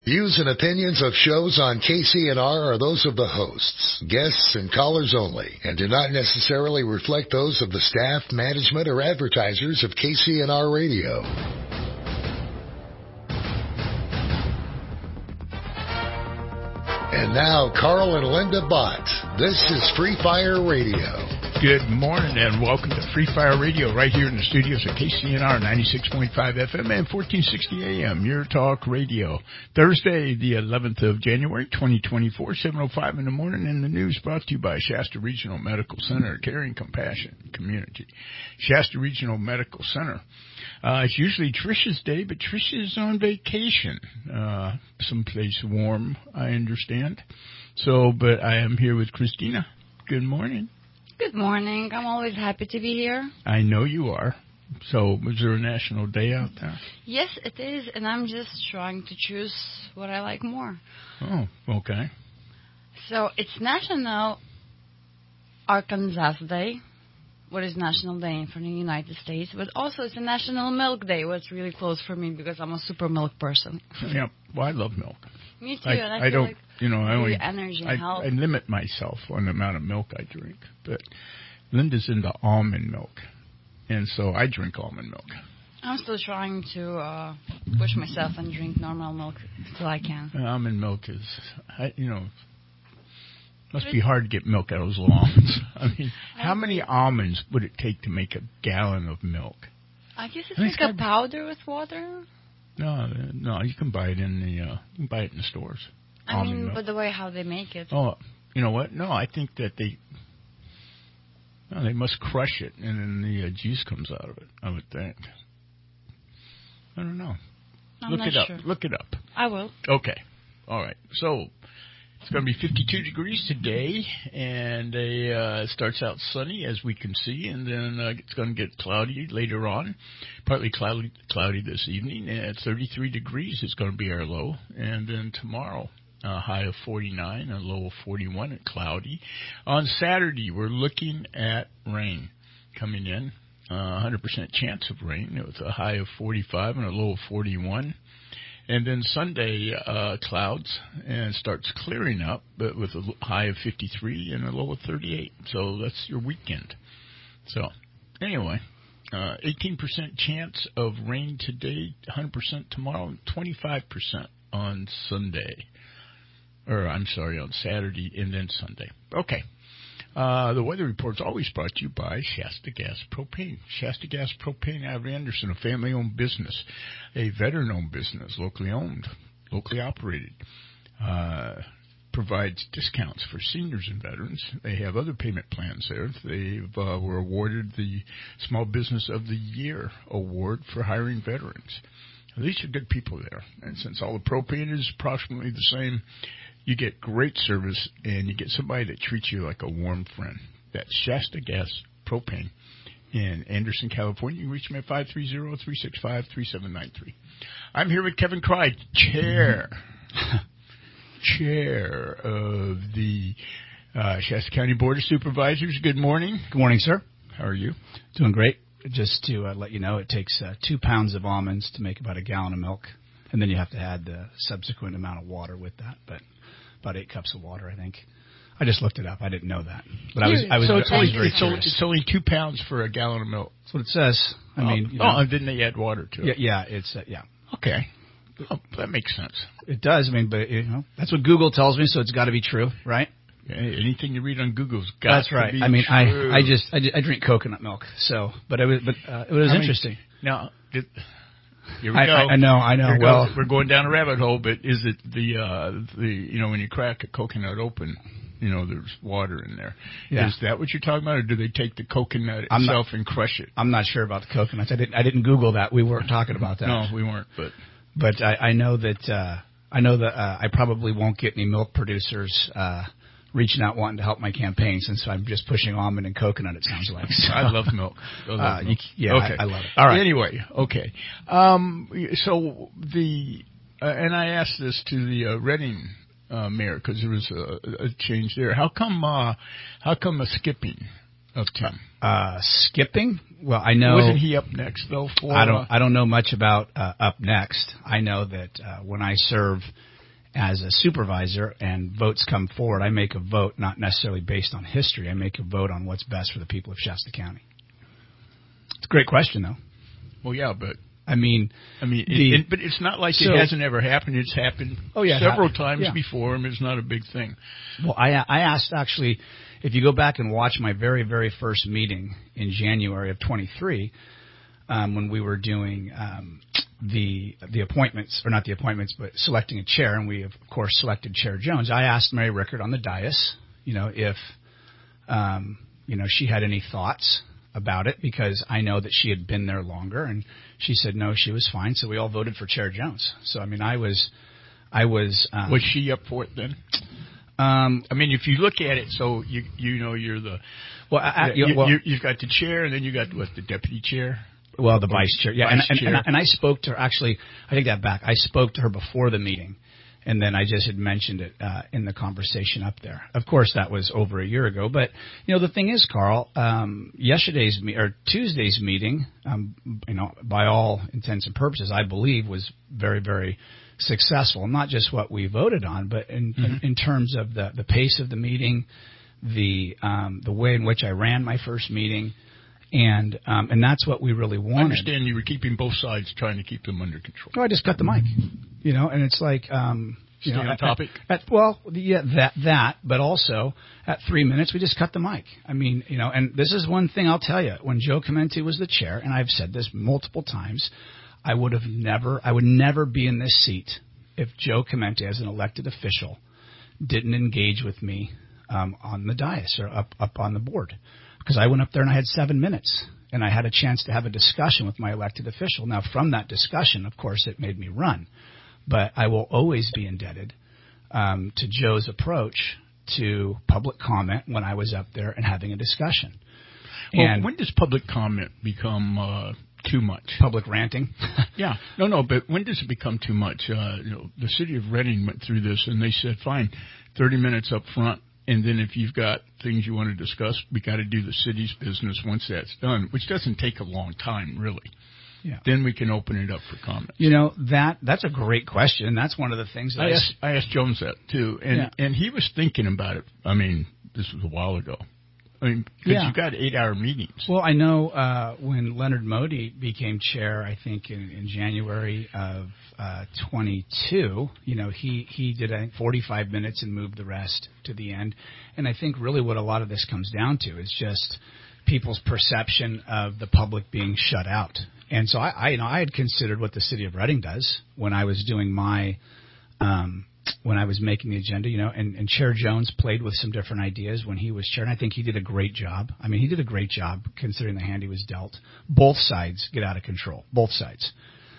Views and opinions of shows on KCNR are those of the hosts, guests, and callers only, and do not necessarily reflect those of the staff, management, or advertisers of KCNR Radio. And now, Carl and Linda Bott. This is Free Fire Radio. Good morning and welcome to Free Fire Radio right here in the studios of KCNR 96.5 FM and 1460 AM, your talk radio. Thursday, the 11th of January, 2024, 7:05 in the morning, and the news brought to you by Shasta Regional Medical Center, caring compassion community. Shasta Regional Medical Center. It's usually Trish's day, but Trish is on vacation, someplace warm, I understand. But I am here with Christina. Good morning. Good morning. I'm always happy to be here. I know you are. So, was there a national day out there? Yes, it is, and I'm just trying to choose what I like more. Oh, okay. So, it's National Arkansas Day, what is National Day for the United States, but also it's a National Milk Day, what's really close for me because I'm a super milk person. Yeah, well, I love milk. Me too, and I feel don't, like I only energy and health. I limit myself on the amount of milk I drink, but Linda's into almond milk, and so I drink almond milk. I'm still trying to push myself and drink normal milk until I can. Almond milk is, must be hard to get milk out of those little almonds. I mean, how many almonds would it take to make a gallon of milk? I guess it's like a powder with water. No, you can buy it in the stores. I mean, but the way how they make it. Oh, you know what? No, I think that they must crush it, and then the juice comes out of it, I would think. I don't know. I'm not sure. Look it up. I will. Okay. All right. So, it's going to be 52 degrees today, and it starts out sunny, as we can see, and then it's going to get cloudy later on, partly cloudy this evening. At 33 degrees is going to be our low, and then tomorrow, a high of 49, a low of 41, and cloudy. On Saturday, we're looking at rain coming in, 100% chance of rain with a high of 45 and a low of 41. And then Sunday, clouds, and starts clearing up, but with a high of 53 and a low of 38. So that's your weekend. So anyway, 18% chance of rain today, 100% tomorrow, 25% on Sunday. On Saturday and then Sunday. Okay. The weather report is always brought to you by Shasta Gas Propane. Shasta Gas Propane out of Anderson, a family-owned business, a veteran-owned business, locally owned, locally operated. Provides discounts for seniors and veterans. They have other payment plans there. They were awarded the Small Business of the Year award for hiring veterans. These are good people there. And since all the propane is approximately the same, you get great service, and you get somebody that treats you like a warm friend. That's Shasta Gas Propane in Anderson, California. You can reach me at 530-365-3793. I'm here with Kevin Cry, chair of the Shasta County Board of Supervisors. Good morning. Good morning, sir. How are you? Doing great. Just to let you know, it takes 2 pounds of almonds to make about a gallon of milk, and then you have to add the subsequent amount of water with that, but about 8 cups of water, I think. I just looked it up. I didn't know that. But I was very curious. It's only 2 pounds for a gallon of milk. That's what it says. I mean, and then they add water to it. Yeah, it's yeah. Okay. Oh, that makes sense. It does. I mean, but that's what Google tells me, so it's got to be true, right? Anything you read on Google's got to be I mean, true. I drink coconut milk, so but it was interesting. Now, here we go. I know. Well, we're going down a rabbit hole, but is it the when you crack a coconut open, there's water in there. Yeah. Is that what you're talking about, or do they take the coconut itself and crush it? I'm not sure about the coconuts. I didn't Google that. We weren't talking about that. No, we weren't. But I know that I probably won't get any milk producers reaching out wanting to help my campaign, since I'm just pushing almond and coconut, it sounds like. So. I love milk. Okay. I love it. All right. Anyway, okay. So and I asked this to the Reading mayor, because there was a change there. How come a skipping of Tim? Skipping? Well, I know. Wasn't he up next though? I don't know much about up next. I know that when I serve as a supervisor and votes come forward, I make a vote not necessarily based on history. I make a vote on what's best for the people of Shasta County. It's a great question, though. Well, yeah, but but it's not like it hasn't ever happened. It's happened several times before, and it's not a big thing. Well, I asked, actually, if you go back and watch my very, very first meeting in January of 23, when we were doing the appointments, or not the appointments, but selecting a chair, and we, of course, selected Chair Jones, I asked Mary Rickard on the dais, if, she had any thoughts about it, because I know that she had been there longer, and she said no, she was fine. So we all voted for Chair Jones. So I was. Was she up for it then? If you look at it, so you're the you've got the chair, and then you got the deputy chair. Well, the vice chair, chair. And I spoke to her. Actually, I take that back. I spoke to her before the meeting, and then I just had mentioned it in the conversation up there. Of course, that was over a year ago. But the thing is, Carl, Tuesday's meeting, by all intents and purposes, I believe was very, very successful. Not just what we voted on, but in terms of the pace of the meeting, the way in which I ran my first meeting. And that's what we really wanted. I understand you were keeping both sides, trying to keep them under control. No, I just cut the mic, and it's like, stay on topic. That, but also at 3 minutes, we just cut the mic. And this is one thing I'll tell you. When Joe Chimenti was the chair, and I've said this multiple times, I would never be in this seat if Joe Chimenti, as an elected official, didn't engage with me on the dais or up on the board. Because I went up there and I had 7 minutes, and I had a chance to have a discussion with my elected official. Now, from that discussion, of course, it made me run. But I will always be indebted to Joe's approach to public comment when I was up there and having a discussion. Well, and when does public comment become too much? Public ranting? Yeah. No, but when does it become too much? The city of Reading went through this, and they said, fine, 30 minutes up front. And then if you've got things you want to discuss, we got to do the city's business once that's done, which doesn't take a long time, really. Yeah. Then we can open it up for comments. That's a great question. That's one of the things that I asked Jones that, too. And he was thinking about it. This was a while ago. Because you got 8-hour meetings. Well, I know when Leonard Modi became chair, I think in January of 22, he did, I think, 45 minutes and moved the rest to the end. And I think really what a lot of this comes down to is just people's perception of the public being shut out. And so I had considered what the city of Reading does when I was doing my when I was making the agenda, and Chair Jones played with some different ideas when he was chair, and I think he did a great job. He did a great job considering the hand he was dealt. Both sides get out of control. Both sides.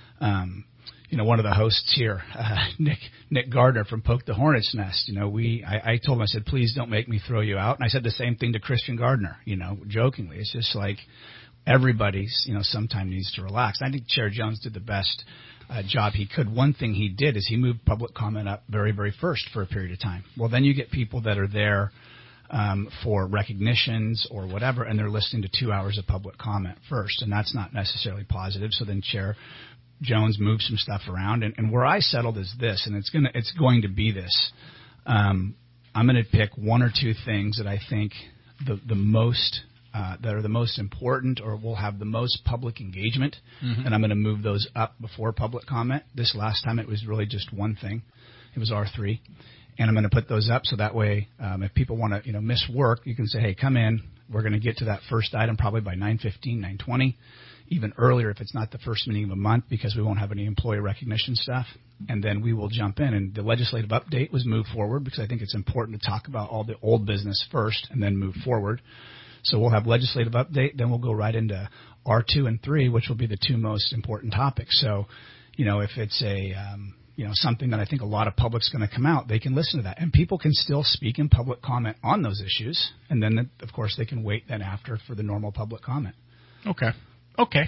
One of the hosts here, Nick Gardner from Poke the Hornet's Nest, I told him, I said, please don't make me throw you out. And I said the same thing to Christian Gardner, jokingly. It's just like everybody's, sometimes needs to relax. I think Chair Jones did the best job he could. One thing he did is he moved public comment up very, very first for a period of time. Well, then you get people that are there for recognitions or whatever, and they're listening to 2 hours of public comment first, and that's not necessarily positive. So then Chair Jones moved some stuff around, and where I settled is this, and it's going to be this. I'm going to pick one or two things that I think the most that are the most important or will have the most public engagement, and I'm going to move those up before public comment. This last time it was really just one thing. It was R3. And I'm going to put those up so that way if people want to miss work, you can say, hey, come in. We're going to get to that first item probably by 9:15, 9:20, even earlier if it's not the first meeting of a month because we won't have any employee recognition stuff. And then we will jump in. And the legislative update was moved forward because I think it's important to talk about all the old business first and then move forward. So we'll have legislative update, then we'll go right into R2 and 3, which will be the two most important topics. So, if it's a something that I think a lot of public's going to come out, they can listen to that. And people can still speak in public comment on those issues. And then, of course, they can wait then after for the normal public comment. Okay.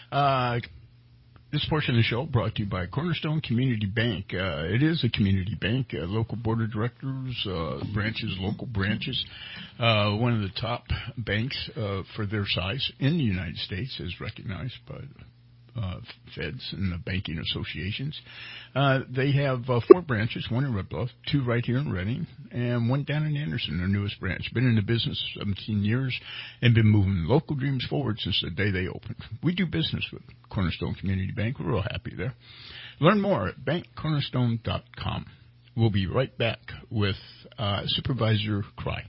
This portion of the show brought to you by Cornerstone Community Bank. It is a community bank, local board of directors, local branches. One of the top banks for their size in the United States is recognized by feds and the banking associations. They have 4 branches, 1 in Red Bluff, 2 right here in Redding, and 1 down in Anderson, their newest branch. Been in the business 17 years and been moving local dreams forward since the day they opened. We do business with Cornerstone Community Bank. We're real happy there. Learn more at bankcornerstone.com. We'll be right back with Supervisor Cry.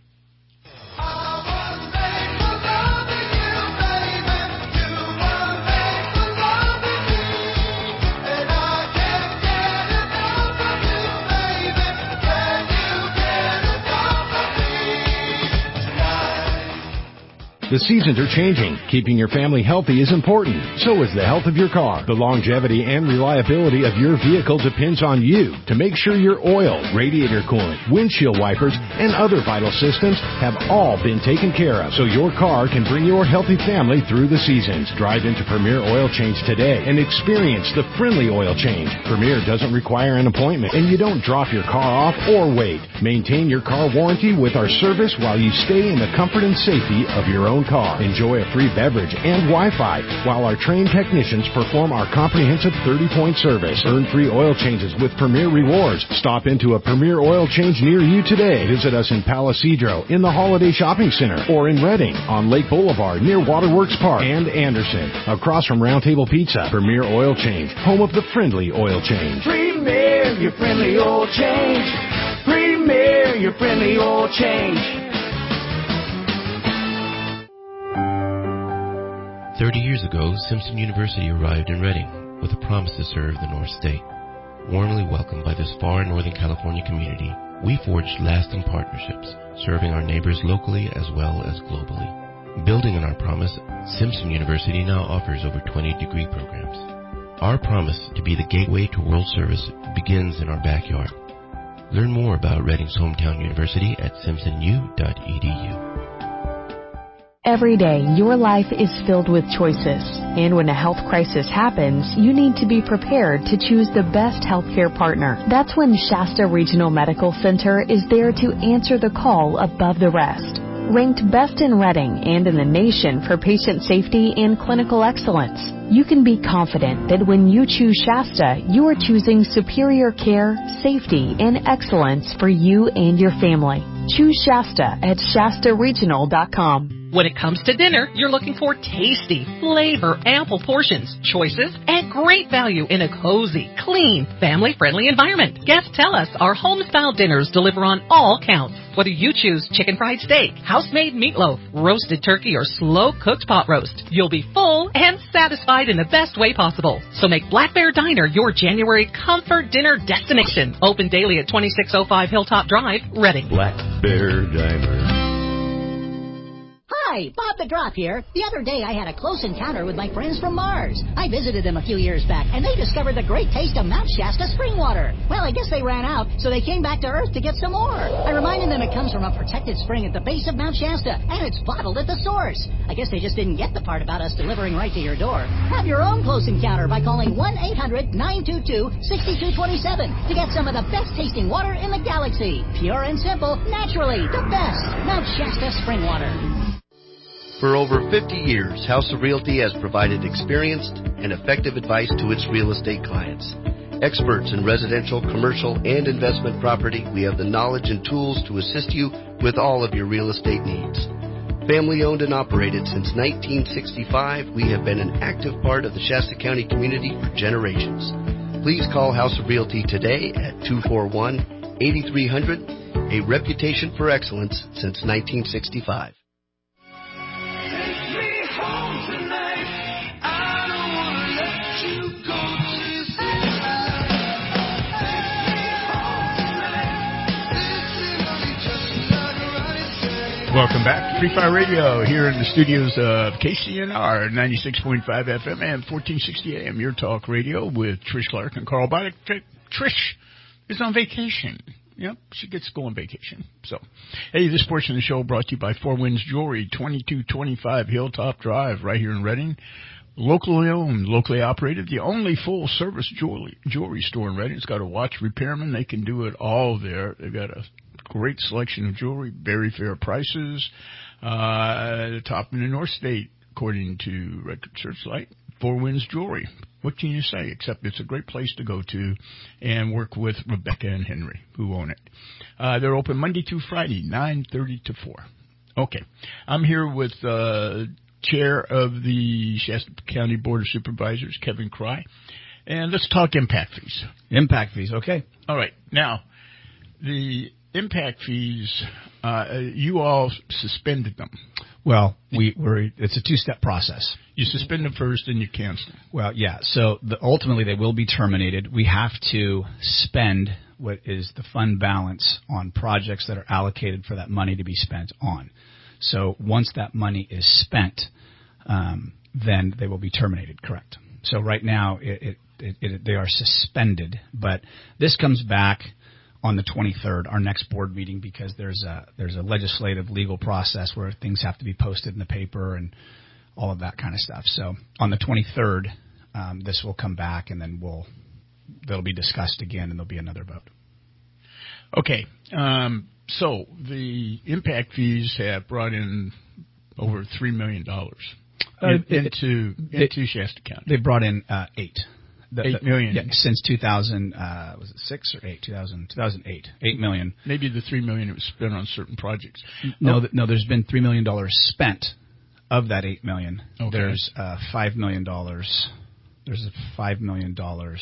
The seasons are changing. Keeping your family healthy is important. So is the health of your car. The longevity and reliability of your vehicle depends on you to make sure your oil, radiator coolant, windshield wipers, and other vital systems have all been taken care of so your car can bring your healthy family through the seasons. Drive into Premier Oil Change today and experience the friendly oil change. Premier doesn't require an appointment, and you don't drop your car off or wait. Maintain your car warranty with our service while you stay in the comfort and safety of your own car. Enjoy a free beverage and Wi-Fi while our trained technicians perform our comprehensive 30-point service. Earn free oil changes with Premier Rewards. Stop into a Premier Oil Change near you today. Visit us in Palisadro, in the Holiday Shopping Center, or in Redding, on Lake Boulevard near Waterworks Park, and Anderson, across from Round Table Pizza. Premier Oil Change, home of the friendly oil change. Premier, your friendly oil change. Premier, your friendly oil change. 30 years ago, Simpson University arrived in Redding with a promise to serve the North State. Warmly welcomed by this far Northern California community, we forged lasting partnerships, serving our neighbors locally as well as globally. Building on our promise, Simpson University now offers over 20 degree programs. Our promise to be the gateway to world service begins in our backyard. Learn more about Redding's hometown university at simpsonu.edu. Every day, your life is filled with choices. And when a health crisis happens, you need to be prepared to choose the best healthcare partner. That's when Shasta Regional Medical Center is there to answer the call above the rest. Ranked best in Redding and in the nation for patient safety and clinical excellence, you can be confident that when you choose Shasta, you are choosing superior care, safety, and excellence for you and your family. Choose Shasta at ShastaRegional.com. When it comes to dinner, you're looking for tasty, flavor-ample portions, choices, and great value in a cozy, clean, family-friendly environment. Guests tell us our home-style dinners deliver on all counts. Whether you choose chicken fried steak, house-made meatloaf, roasted turkey, or slow-cooked pot roast, you'll be full and satisfied in the best way possible. So make Black Bear Diner your January comfort dinner destination. Open daily at 2605 Hilltop Drive, Redding. Black Bear Diner. Hi, Bob the Drop here. The other day I had a close encounter with my friends from Mars. I visited them a few years back, and they discovered the great taste of Mount Shasta spring water. Well, I guess they ran out, so they came back to Earth to get some more. I reminded them it comes from a protected spring at the base of Mount Shasta, and it's bottled at the source. I guess they just didn't get the part about us delivering right to your door. Have your own close encounter by calling 1-800-922-6227 to get some of the best tasting water in the galaxy. Pure and simple, naturally, the best. Mount Shasta spring water. For over 50 years, House of Realty has provided experienced and effective advice to its real estate clients. Experts in residential, commercial, and investment property, we have the knowledge and tools to assist you with all of your real estate needs. Family owned and operated since 1965, we have been an active part of the Shasta County community for generations. Please call House of Realty today at 241-8300, a reputation for excellence since 1965. Welcome back to Free Fire Radio here in the studios of KCNR 96.5 FM and 1460 AM, your talk radio with Trish Clark and Carl Boddick. Trish is on vacation. Yep, she gets to go on vacation. So, hey, this portion of the show brought to you by Four Winds Jewelry, 2225 Hilltop Drive, right here in Redding. Locally owned, locally operated, the only full-service jewelry store in Redding. It's got a watch repairman. They can do it all there. They've got a great selection of jewelry, very fair prices. The top in the North State, according to Record Searchlight. Four Winds Jewelry. What can you say? Except it's a great place to go to and work with Rebecca and Henry, who own it. They're open Monday through Friday, 9:30 to 4. Okay. I'm here with Chair of the Shasta County Board of Supervisors, Kevin Cry. And let's talk impact fees. Impact fees, okay. All right. Now, the impact fees, you all suspended them. Well, it's a two-step process. You suspend them first, and you cancel them. Well, yeah. So ultimately, they will be terminated. We have to spend what is the fund balance on projects that are allocated for that money to be spent on. So once that money is spent, then they will be terminated. Correct. So right now, they are suspended. But this comes back on the 23rd, our next board meeting, because there's a legislative legal process where things have to be posted in the paper and all of that kind of stuff. So on the 23rd, this will come back, and then that'll be discussed again, and there'll be another vote. Okay. So the impact fees have brought in over $3 million into Shasta County. They brought in $8 million. Yeah, since 2000, was it 6 or 8? 2008. $8 million. Maybe the $3 million was spent on certain projects. No, there's been $3 million spent of that $8 million. Okay. There's $5 million. There's $5 million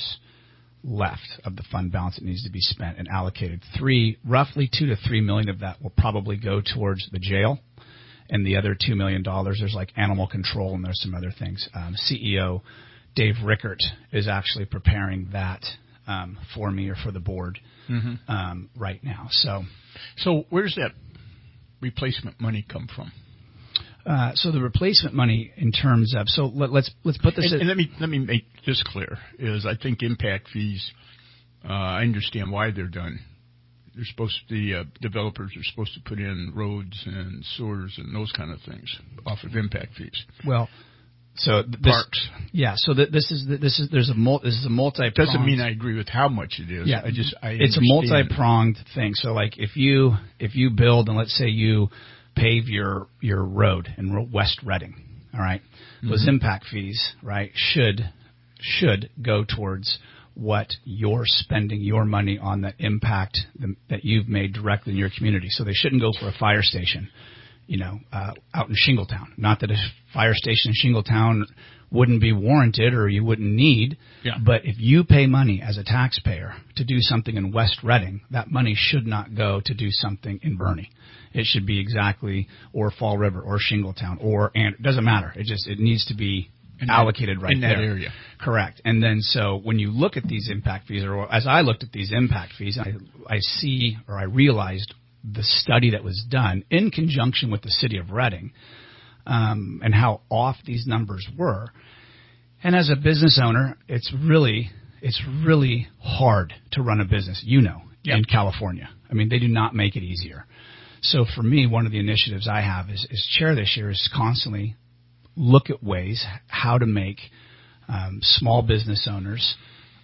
left of the fund balance that needs to be spent and allocated. Roughly $2 to $3 million of that will probably go towards the jail, and the other $2 million, there's like animal control, and there's some other things. CEO Dave Rickert is actually preparing that for me or for the board right now. So where's that replacement money come from? So the replacement money, in terms of, so let's put this. And let me make this clear: is I think impact fees. I understand why they're done. They're supposed to, the developers are supposed to put in roads and sewers and those kind of things off of impact fees. Well. So parks. Yeah. So this is a multi-pronged. Doesn't mean I agree with how much it is. Yeah. It's a multi-pronged thing. So like if you build, and let's say you pave your road in West Reading, all right, those impact fees, right, should go towards what you're spending your money on, the impact that you've made directly in your community. So they shouldn't go for a fire station, out in Shingletown. Not that a fire station in Shingletown wouldn't be warranted or you wouldn't need, but if you pay money as a taxpayer to do something in West Reading, that money should not go to do something in Bernie. It should be or Fall River or Shingletown and it doesn't matter. It needs to be allocated right in that area. Correct. And then so when you look at these impact fees, or as I looked at these impact fees, I realized the study that was done in conjunction with the city of Reading, and how off these numbers were. And as a business owner, it's really hard to run a business, in California. I mean, they do not make it easier. So for me, one of the initiatives I have is chair this year is constantly look at ways how to make small business owners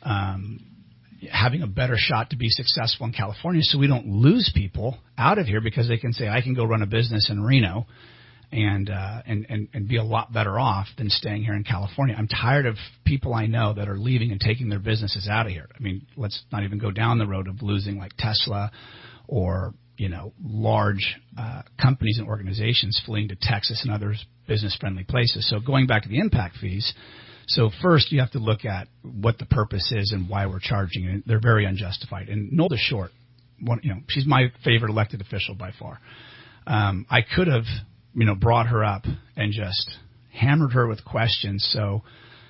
having a better shot to be successful in California, so we don't lose people out of here because they can say, I can go run a business in Reno and be a lot better off than staying here in California. I'm tired of people I know that are leaving and taking their businesses out of here. I mean, let's not even go down the road of losing like Tesla or, large companies and organizations fleeing to Texas and other business-friendly places. So going back to the impact fees, so first you have to look at what the purpose is and why we're charging it. They're very unjustified. And Nolda Short, she's my favorite elected official by far. I could have, brought her up and just hammered her with questions. So,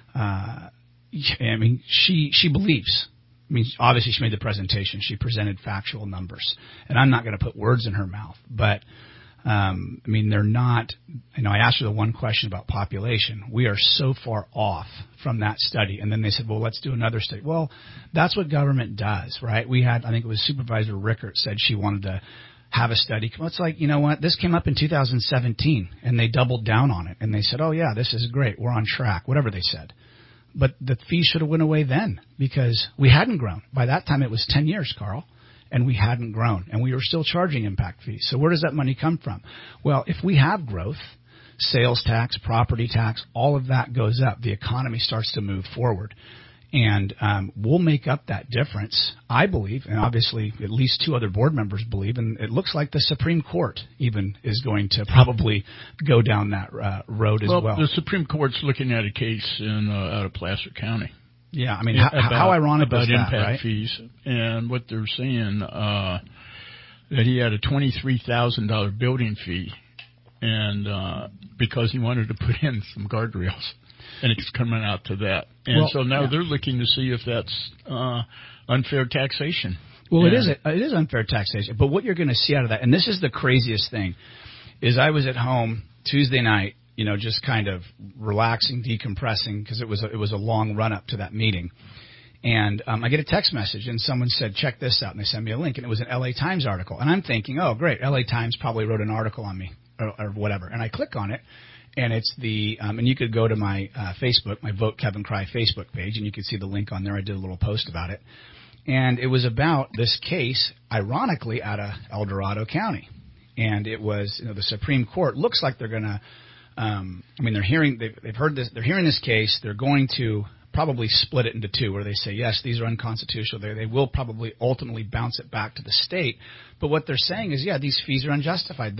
she believes. Obviously she made the presentation. She presented factual numbers. And I'm not going to put words in her mouth. But, they're not, I asked her the one question about population. We are so far off from that study. And then they said, well, let's do another study. Well, that's what government does, right? We had, I think it was Supervisor Rickert said she wanted to have a study. Well, it's like, you know what? This came up in 2017 and they doubled down on it. And they said, oh yeah, this is great. We're on track, whatever they said. But the fee should have went away then because we hadn't grown. By that time, it was 10 years, Carl, and we hadn't grown, and we were still charging impact fees. So where does that money come from? Well, if we have growth, sales tax, property tax, all of that goes up. The economy starts to move forward. And we'll make up that difference, I believe, and obviously at least 2 other board members believe, and it looks like the Supreme Court even is going to probably go down that road as well. Well, the Supreme Court's looking at a case out of Placer County. Yeah, I mean, how ironic about is that, impact right? fees, and what they're saying that he had a $23,000 building fee, and because he wanted to put in some guardrails. And it's coming out to that. And so now they're looking to see if that's unfair taxation. Well, it is unfair taxation. But what you're going to see out of that, and this is the craziest thing, is I was at home Tuesday night, just kind of relaxing, decompressing, because it was a long run-up to that meeting. And I get a text message, and someone said, check this out, and they sent me a link, and it was an LA Times article. And I'm thinking, oh, great, LA Times probably wrote an article on me or whatever. And I click on it. And it's and you could go to my Facebook, my Vote Kevin Cry Facebook page, and you can see the link on there. I did a little post about it. And it was about this case, ironically, out of El Dorado County. And it was, the Supreme Court looks like they're going to, they're hearing this case. They're going to probably split it into 2 where they say, yes, these are unconstitutional. They will probably ultimately bounce it back to the state. But what they're saying is, yeah, these fees are unjustified.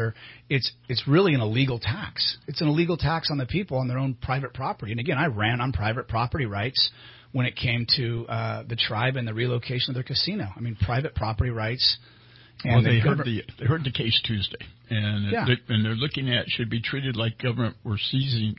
It's really an illegal tax. It's an illegal tax on the people on their own private property. And again, I ran on private property rights when it came to the tribe and the relocation of their casino. I mean, private property rights. And they heard the case Tuesday, and they're looking at should be treated like government were seizing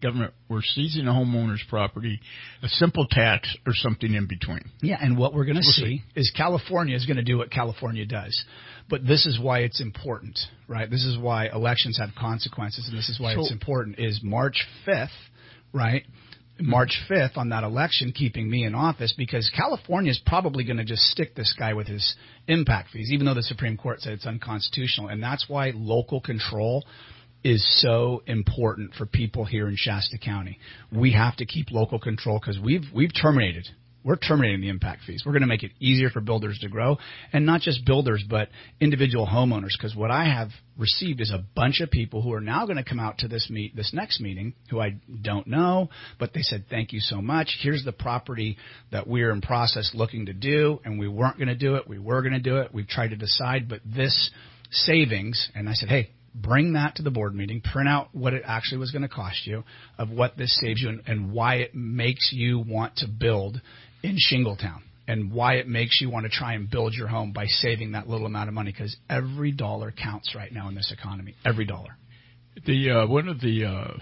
a homeowner's property, a simple tax or something in between. Yeah, and what we're going to see is California is going to do what California does. But this is why it's important, right? This is why elections have consequences, and this is why it's important, is March 5th, right? March 5th on that election, keeping me in office, because California is probably going to just stick this guy with his impact fees, even though the Supreme Court said it's unconstitutional. And that's why local control is so important for people here in Shasta County. We have to keep local control because we're terminating the impact fees. We're going to make it easier for builders to grow, and not just builders, but individual homeowners. Because what I have received is a bunch of people who are now going to come out to this next meeting who I don't know, but they said, thank you so much. Here's the property that we're in process looking to do, and we weren't going to do it. We were going to do it. We've tried to decide, but this savings, and I said, hey, bring that to the board meeting, print out what it actually was going to cost you, of what this saves you and why it makes you want to build in Shingletown, and why it makes you want to try and build your home by saving that little amount of money, because every dollar counts right now in this economy. Every dollar. One of the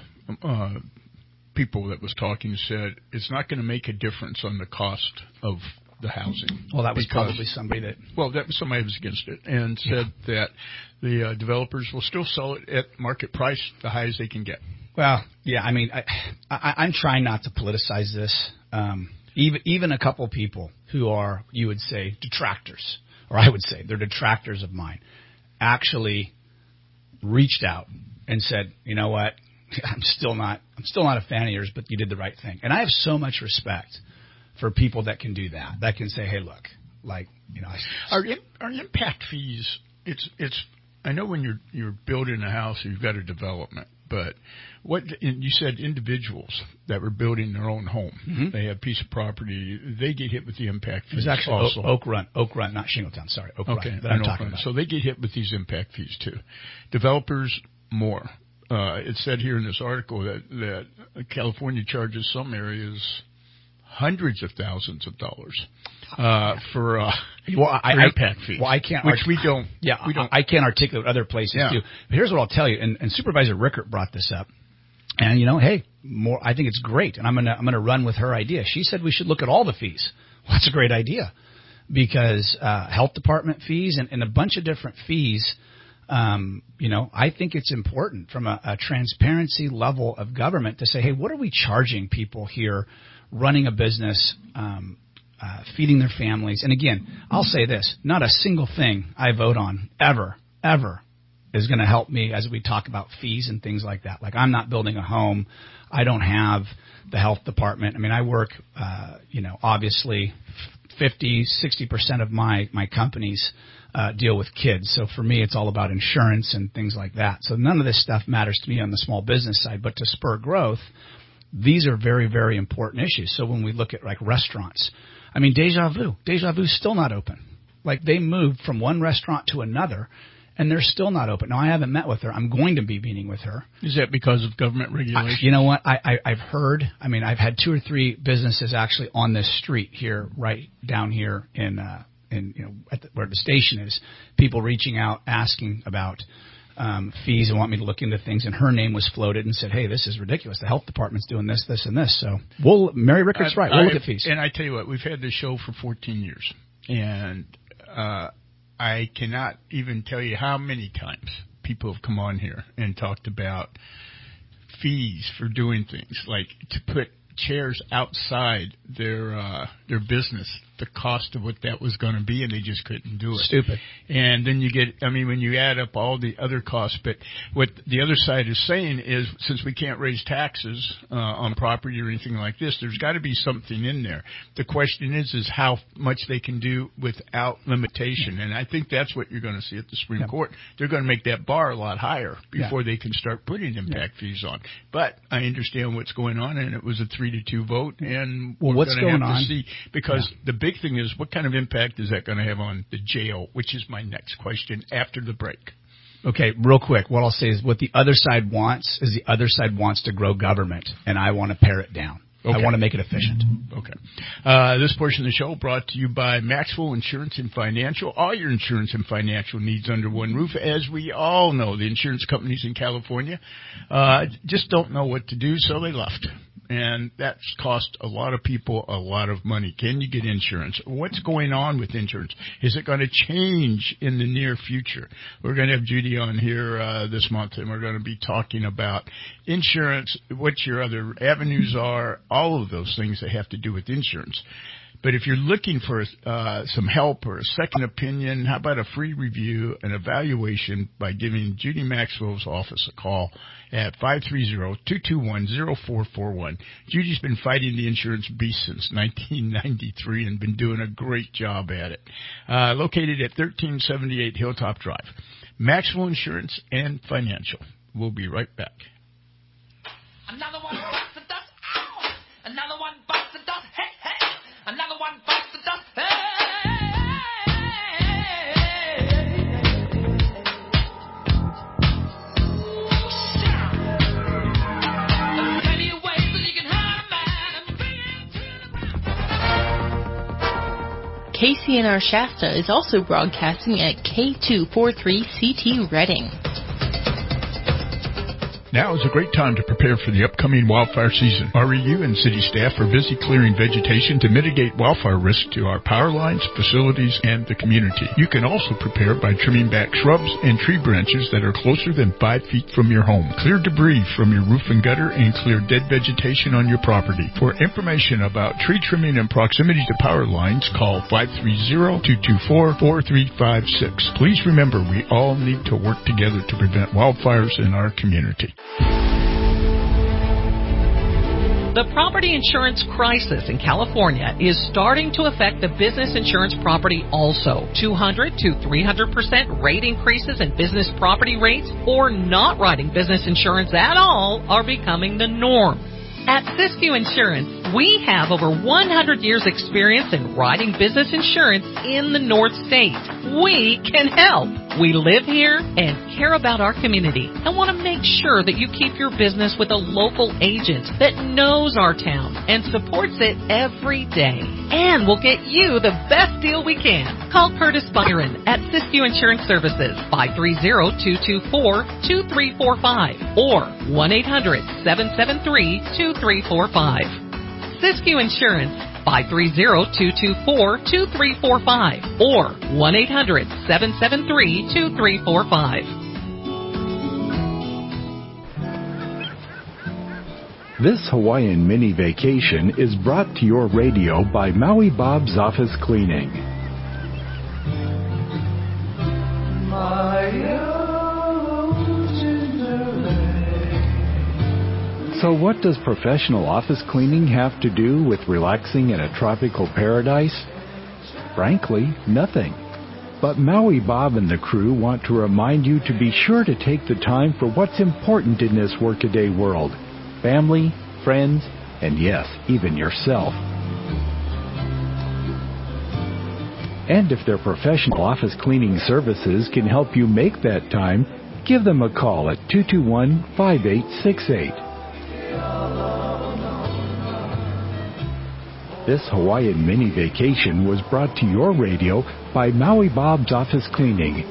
people that was talking said it's not going to make a difference on the cost of the housing. Well, that was probably somebody that... Well, that was somebody who was against it and said that the developers will still sell it at market price, the high as they can get. Well, yeah, I mean, I'm trying not to politicize this. Even a couple people who are, you would say, detractors, or I would say they're detractors of mine, actually reached out and said, you know what, I'm still not a fan of yours, but you did the right thing. And I have so much respect for people that can do that can say, hey, look, our impact fees. It's I know when you're building a house, you've got a development. But you said individuals that were building their own home, they have a piece of property, they get hit with the impact fees. It was actually also. Oak Run, not Shingletown. Sorry, Oak Run. That I'm talking about. So they get hit with these impact fees too. Developers more. It said here in this article that California charges some areas hundreds of thousands of dollars for impact fees. Well, I can't, which we don't. Yeah, I can't articulate other places too. But here's what I'll tell you. And Supervisor Rickert brought this up. And hey, I think it's great. And I'm gonna run with her idea. She said we should look at all the fees. Well, that's a great idea, because health department fees and a bunch of different fees. I think it's important from a transparency level of government to say, hey, what are we charging people here running a business, feeding their families? And again, I'll say this, not a single thing I vote on ever is going to help me as we talk about fees and things like that. Like, I'm not building a home. I don't have the health department. I mean, I work, obviously 50-60% of my companies deal with kids. So for me, it's all about insurance and things like that. So none of this stuff matters to me on the small business side, but to spur growth, these are very, very important issues. So when we look at like restaurants, I mean, Deja Vu's still not open. Like they moved from one restaurant to another, and they're still not open. Now, I haven't met with her. I'm going to be meeting with her. Is that because of government regulations? You know what? I've heard. I mean, I've had 2 or 3 businesses actually on this street here, right down here in where the station is. People reaching out, asking about fees and want me to look into things. And her name was floated and said, "Hey, this is ridiculous. The health department's doing this, this, and this." So Mary Rickards right. We'll look at fees. And I tell you what, we've had this show for 14 years, and I cannot even tell you how many times people have come on here and talked about fees for doing things, like to put chairs outside their business, the cost of what that was going to be, and they just couldn't do it. Stupid. And then you get, I mean, when you add up all the other costs, but what the other side is saying is, since we can't raise taxes on property or anything like this, there's got to be something in there. The question is how much they can do without limitation, and I think that's what you're going to see at the Supreme Court. They're going to make that bar a lot higher before they can start putting impact fees on. But I understand what's going on, and it was a 3-2 vote, and we're going to have to see, because the big thing is, what kind of impact is that going to have on the jail, which is my next question after the break. Okay, real quick, what I'll say is what the other side wants is the other side wants to grow government, and I want to pare it down. Okay. I want to make it efficient. Okay. This portion of the show brought to you by Maxwell Insurance and Financial. All your insurance and financial needs under one roof. As we all know, the insurance companies in California just don't know what to do, so they left. And that's cost a lot of people a lot of money. Can you get insurance? What's going on with insurance? Is it going to change in the near future? We're going to have Judy on here this month, and we're going to be talking about insurance, what your other avenues are, all of those things that have to do with insurance. But if you're looking for some help or a second opinion, how about a free review and evaluation by giving Judy Maxwell's office a call at 530-221-0441. Judy's been fighting the insurance beast since 1993 and been doing a great job at it. Located at 1378 Hilltop Drive. Maxwell Insurance and Financial. We'll be right back. Another one bites the dust. Ow! Another one bites the dust. Hey, hey! Another one bites the dust. Hey! Plenty of ways that you can hide a man. KCNR Shasta is also broadcasting at K243CT Redding. Now is a great time to prepare for the upcoming wildfire season. REU and city staff are busy clearing vegetation to mitigate wildfire risk to our power lines, facilities, and the community. You can also prepare by trimming back shrubs and tree branches that are closer than 5 feet from your home. Clear debris from your roof and gutter and clear dead vegetation on your property. For information about tree trimming and proximity to power lines, call 530-224-4356. Please remember, we all need to work together to prevent wildfires in our community. The property insurance crisis in California is starting to affect the business insurance property also. 200 to 300% rate increases in business property rates or not writing business insurance at all are becoming the norm. At Siskiyou Insurance, we have over 100 years experience in writing business insurance in the North State. We can help. We live here and care about our community and want to make sure that you keep your business with a local agent that knows our town and supports it every day. And we'll get you the best deal we can. Call Curtis Byron at Siskiyou Insurance Services, 530-224-2345 or 1-800-773-2345. Siskiyou Insurance, 530-224-2345 or 1-800-773-2345. This Hawaiian mini vacation is brought to your radio by Maui Bob's Office Cleaning. So what does professional office cleaning have to do with relaxing in a tropical paradise? frankly, nothing. But Maui Bob and the crew want to remind you to be sure to take the time for what's important in this workaday world. Family, friends, and yes, even yourself. And if their professional office cleaning services can help you make that time, give them a call at 221-5868. This Hawaiian mini vacation was brought to your radio by Maui Bob's Office Cleaning,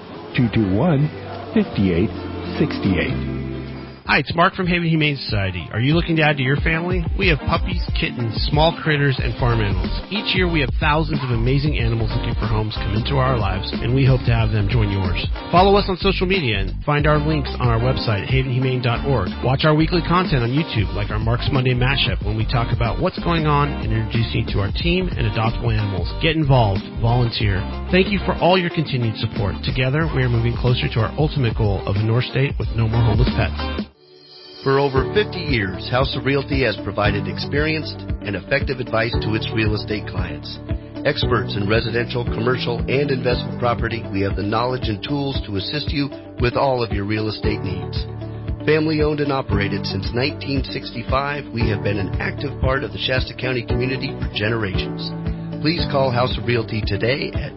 221-5868. Hi, it's Mark from Haven Humane Society. Are you looking to add to your family? We have puppies, kittens, small critters, and farm animals. Each year we have thousands of amazing animals looking for homes come into our lives, and we hope to have them join yours. Follow us on social media and find our links on our website, havenhumane.org. Watch our weekly content on YouTube, like our Mark's Monday Mashup, when we talk about what's going on and introduce you to our team and adoptable animals. Get involved. Volunteer. Thank you for all your continued support. Together, we are moving closer to our ultimate goal of a North State with no more homeless pets. For over 50 years, House of Realty has provided experienced and effective advice to its real estate clients. Experts in residential, commercial, and investment property, we have the knowledge and tools to assist you with all of your real estate needs. Family owned and operated since 1965, we have been an active part of the Shasta County community for generations. Please call House of Realty today at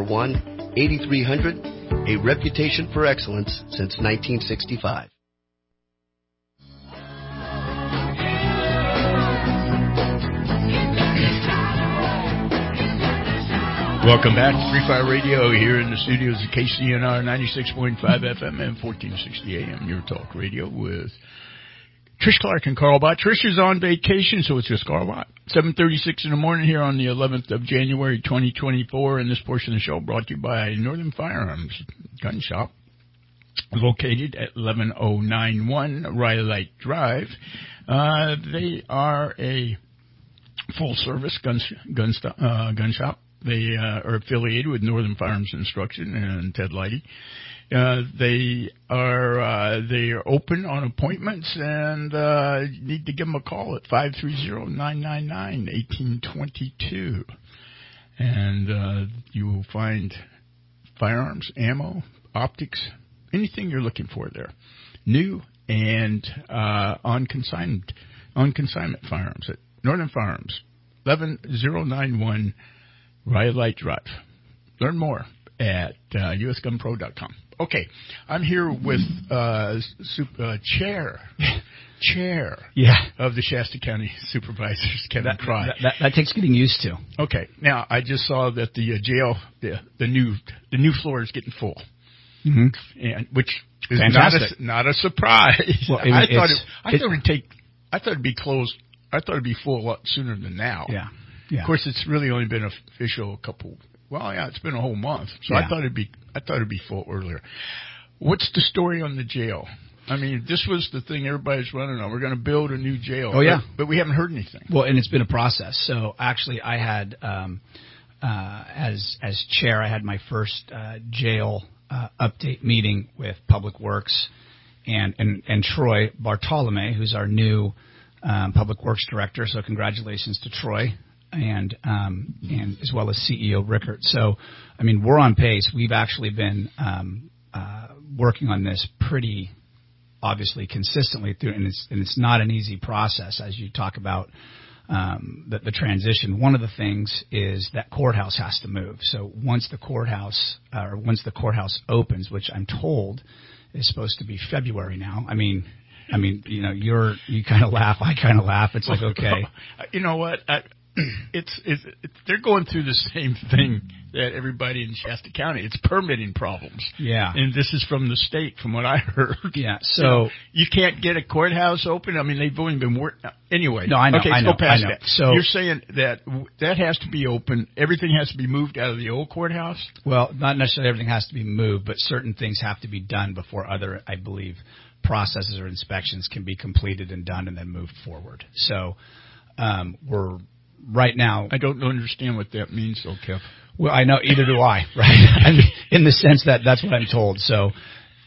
241-8300, a reputation for excellence since 1965. Welcome back to Free Fire Radio here in the studios of KCNR 96.5 FM and 1460 AM, your talk radio with Trish Clark and Carl Bott. Trish is on vacation, so it's just Carl Bott. 7:36 in the morning here on the 11th of January 2024, and this portion of the show brought to you by Northern Firearms Gun Shop, located at 11091 Rhyolite Drive. They are a full-service gun shop. They are affiliated with Northern Firearms Instruction and Ted Leidy. They are open on appointments, and you need to give them a call at 530-999-1822. And you will find firearms, ammo, optics, anything you're looking for there. New and on consignment firearms at Northern Firearms, 11091 Rhyolite Drive. Learn more at usgunpro.com. Okay, I'm here with chair of the Shasta County Supervisors, Kevin Cry. That takes getting used to. Okay, now I just saw that the jail, the new floor is getting full, and which is not a surprise. Well, I thought it'd be closed. I thought it'd be full a lot sooner than now. Yeah. Of course, it's really only been official it's been a whole month. So yeah. I thought it'd be full earlier. What's the story on the jail? I mean, this was the thing everybody's running on. We're going to build a new jail. Oh, yeah. But we haven't heard anything. Well, and it's been a process. So actually I had, as chair, I had my first jail update meeting with Public Works and Troy Bartolome, who's our new Public Works Director. So congratulations to Troy. And as well as CEO Rickert. So, I mean, we're on pace. We've actually been working on this pretty obviously consistently through, and it's not an easy process as you talk about the transition. One of the things is that courthouse has to move. So once the courthouse opens, which I'm told is supposed to be February now. I mean, you know, you kind of laugh. I kind of laugh. It's like, okay. You know what? It's they're going through the same thing that everybody in Shasta County. It's permitting problems. Yeah. And this is from the state, from what I heard. Yeah. So you can't get a courthouse open. I mean, they've only been working. Anyway. No, I know. Okay, let's go past that. So you're saying that has to be open. Everything has to be moved out of the old courthouse? Well, not necessarily everything has to be moved, but certain things have to be done before other, I believe, processes or inspections can be completed and done and then moved forward. So we're right now. I don't understand what that means, though, Kev. Well, I know, either do I, right? I mean, in the sense that that's what I'm told. So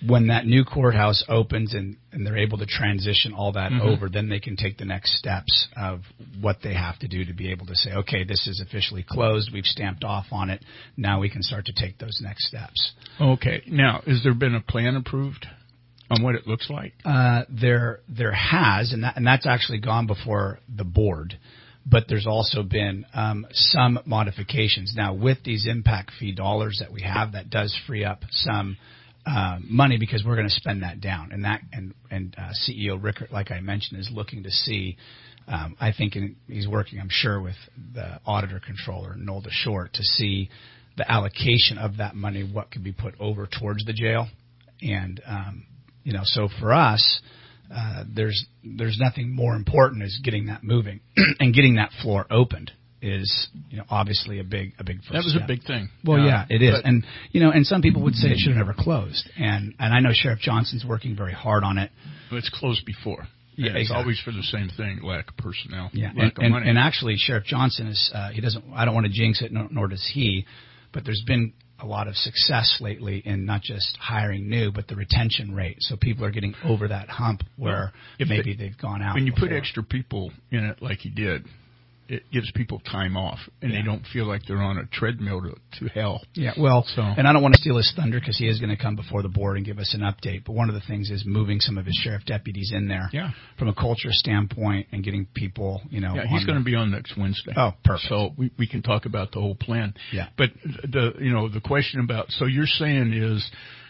when that new courthouse opens and they're able to transition all that over, then they can take the next steps of what they have to do to be able to say, okay, this is officially closed. We've stamped off on it. Now we can start to take those next steps. Okay. Now, has there been a plan approved on what it looks like? There has, and that's actually gone before the board. But there's also been some modifications. Now, with these impact fee dollars that we have, that does free up some money because we're going to spend that down. And CEO Rickert, like I mentioned, is looking to see. I think he's working, I'm sure, with the auditor controller Nolda Short to see the allocation of that money, what could be put over towards the jail, and so for us. There's nothing more important as getting that moving and getting that floor opened is obviously a big first step. That was a big thing. Well, yeah, it is, and and some people would say it should have never closed, and I know Sheriff Johnson's working very hard on it. Well, it's closed before. Yeah, it's exactly. always for the same thing: lack of personnel, lack of money. And actually, Sheriff Johnson is he doesn't. I don't want to jinx it, nor does he, but there's been a lot of success lately in not just hiring new, but the retention rate. So people are getting over that hump where maybe they've gone out. When you before. put extra people in it like he did, it gives people time off, and they don't feel like they're on a treadmill to hell. Yeah, well, and I don't want to steal his thunder because he is going to come before the board and give us an update. But one of the things is moving some of his sheriff deputies in there from a culture standpoint and getting people, Yeah, he's going to be on next Wednesday. Oh, perfect. So we can talk about the whole plan. Yeah. But the question about, so you're saying is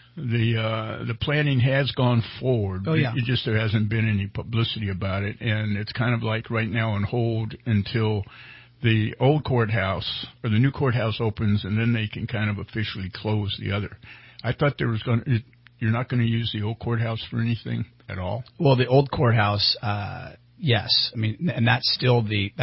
the planning has gone forward. Oh, yeah. It just there hasn't been any publicity about it, and it's kind of like right now on hold until the old courthouse or the new courthouse opens, and then they can kind of officially close the other. I thought you're not going to use the old courthouse for anything at all. Well, the old courthouse, yes. I mean, and that's still the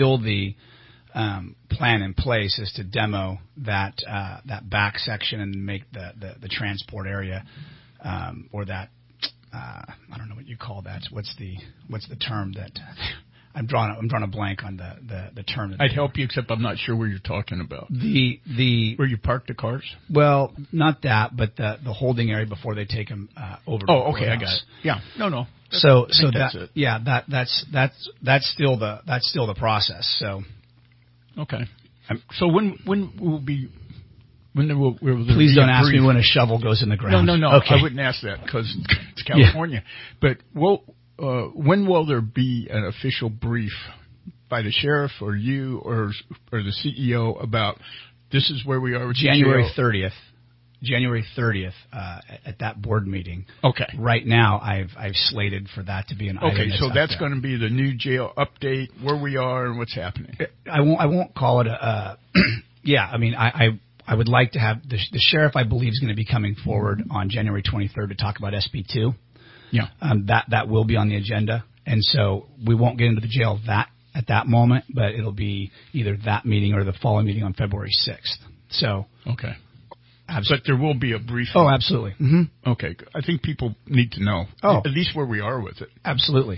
plan in place is to demo that back section and make the transport area or that I don't know what you call that. What's the term that I'm drawing a blank on the term. I'd help you, except I'm not sure where you're talking about. The where you park the cars. Well, not that, but the holding area before they take them over. Oh, okay, I got it. Yeah, no. That's it. Yeah, that's still the process. So. Okay. So when will be? When there will Please don't ask me when a shovel goes in the ground. No. Okay. I wouldn't ask that because it's California. Yeah. But when will there be an official brief by the sheriff or you or the CEO about this is where we are with January 30th? January 30th at that board meeting. Okay. Right now, I've slated for that to be an item. Okay, so that's going to be the new jail update, where we are and what's happening. I won't call it a. Yeah, I mean, I would like to have the sheriff. I believe is going to be coming forward on January 23rd to talk about SB2. Yeah. That will be on the agenda, and so we won't get into the jail at that moment, but it'll be either that meeting or the following meeting on February 6th. So. Okay. But there will be a briefing. Oh, absolutely. Mm-hmm. Okay. I think people need to know at least where we are with it. Absolutely.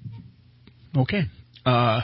Okay. I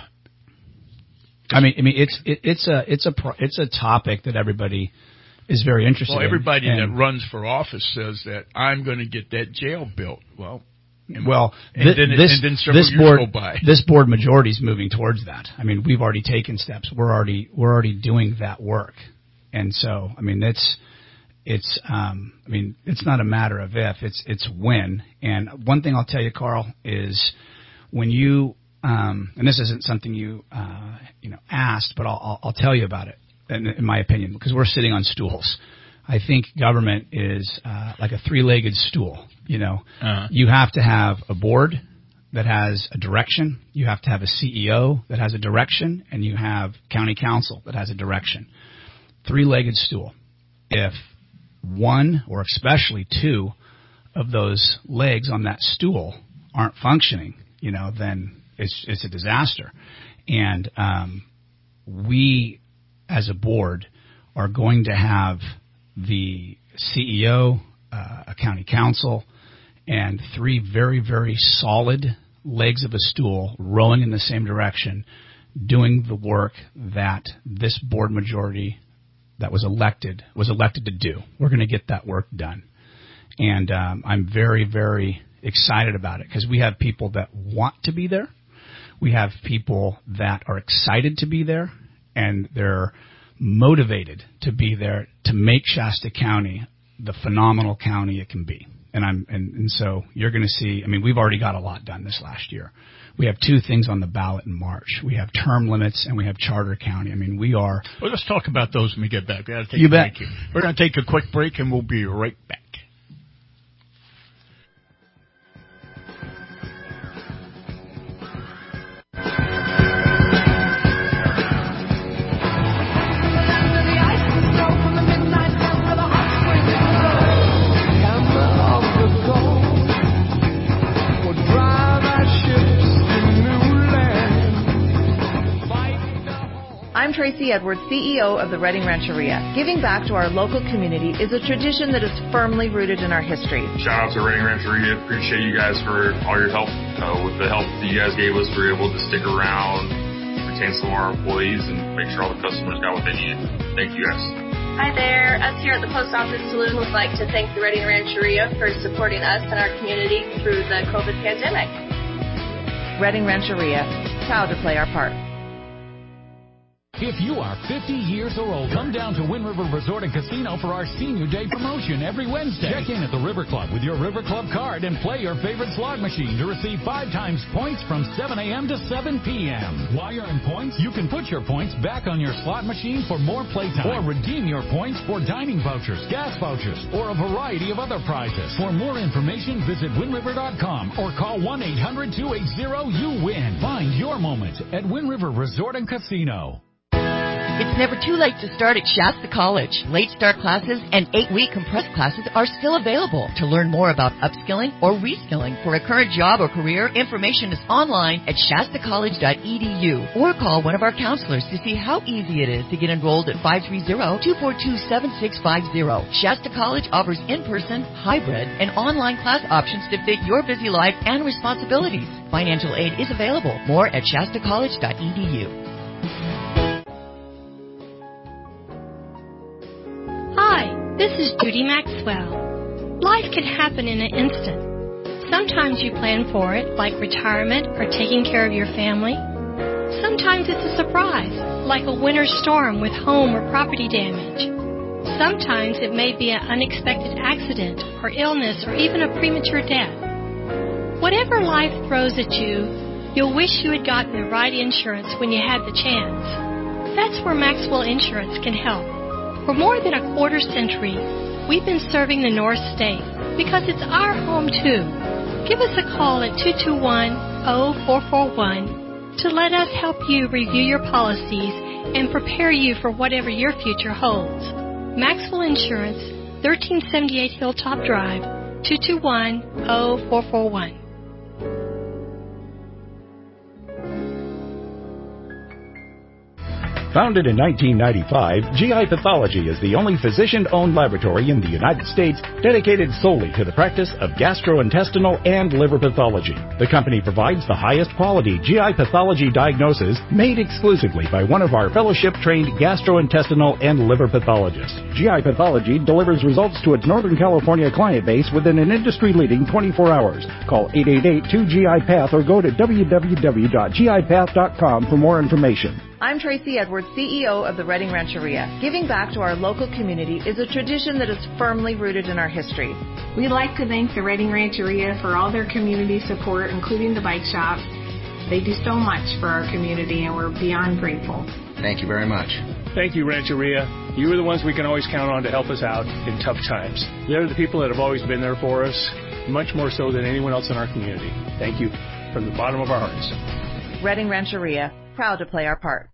mean, it's a topic that everybody is very interested in. Well, everybody that runs for office says that I'm going to get that jail built. Then several years go by. This board majority is moving towards that. I mean, we've already taken steps. We're already doing that work, and so I mean it's not a matter of if, it's when. And one thing I'll tell you, Carl, is when you and this isn't something you asked, but I'll tell you about it in my opinion, because we're sitting on stools. I think government is like a three-legged stool. You have to have a board that has a direction. You have to have a CEO that has a direction, and you have county council that has a direction. Three-legged stool. If one or especially two of those legs on that stool aren't functioning, then it's a disaster. And we, as a board, are going to have the CEO, a county council, and three very, very solid legs of a stool rowing in the same direction, doing the work that this board majority that was elected to do. We're going to get that work done. And I'm very, very excited about it because we have people that want to be there. We have people that are excited to be there, and they're motivated to be there to make Shasta County the phenomenal county it can be. And so you're going to see, I mean, we've already got a lot done this last year. We have 2 things on the ballot in March. We have term limits and we have charter county. I mean, we are. Well, let's talk about those when we get back. We got to take You a bet. break here. We're going to take a quick break and we'll be right back. I'm Tracy Edwards, CEO of the Redding Rancheria. Giving back to our local community is a tradition that is firmly rooted in our history. Shout out to Redding Rancheria. Appreciate you guys for all your help. With the help that you guys gave us, we were able to stick around, retain some of our employees, and make sure all the customers got what they needed. Thank you guys. Hi there. Us here at the Post Office Saloon would like to thank the Redding Rancheria for supporting us and our community through the COVID pandemic. Redding Rancheria, proud to play our part. If you are 50 years or older, come down to Wind River Resort and Casino for our Senior Day promotion every Wednesday. Check in at the River Club with your River Club card and play your favorite slot machine to receive 5 times points from 7 a.m. to 7 p.m. While you're in points, you can put your points back on your slot machine for more playtime or redeem your points for dining vouchers, gas vouchers, or a variety of other prizes. For more information, visit windriver.com or call 1-800-280-YOU-WIN. Find your moment at Wind River Resort and Casino. It's never too late to start at Shasta College. Late start classes and 8-week compressed classes are still available. To learn more about upskilling or reskilling for a current job or career, information is online at shastacollege.edu or call one of our counselors to see how easy it is to get enrolled at 530-242-7650. Shasta College offers in-person, hybrid, and online class options to fit your busy life and responsibilities. Financial aid is available. More at shastacollege.edu. Hi, this is Judy Maxwell. Life can happen in an instant. Sometimes you plan for it, like retirement or taking care of your family. Sometimes it's a surprise, like a winter storm with home or property damage. Sometimes it may be an unexpected accident or illness or even a premature death. Whatever life throws at you, you'll wish you had gotten the right insurance when you had the chance. That's where Maxwell Insurance can help. For more than a quarter century, we've been serving the North State because it's our home too. Give us a call at 221-0441 to let us help you review your policies and prepare you for whatever your future holds. Maxwell Insurance, 1378 Hilltop Drive, 221-0441. Founded in 1995, GI Pathology is the only physician-owned laboratory in the United States dedicated solely to the practice of gastrointestinal and liver pathology. The company provides the highest quality GI pathology diagnosis made exclusively by one of our fellowship-trained gastrointestinal and liver pathologists. GI Pathology delivers results to its Northern California client base within an industry-leading 24 hours. Call 888-2GI-PATH or go to www.gipath.com for more information. I'm Tracy Edwards, CEO of the Redding Rancheria. Giving back to our local community is a tradition that is firmly rooted in our history. We'd like to thank the Redding Rancheria for all their community support, including the bike shop. They do so much for our community, and we're beyond grateful. Thank you very much. Thank you, Rancheria. You are the ones we can always count on to help us out in tough times. They're the people that have always been there for us, much more so than anyone else in our community. Thank you from the bottom of our hearts. Redding Rancheria, proud to play our part.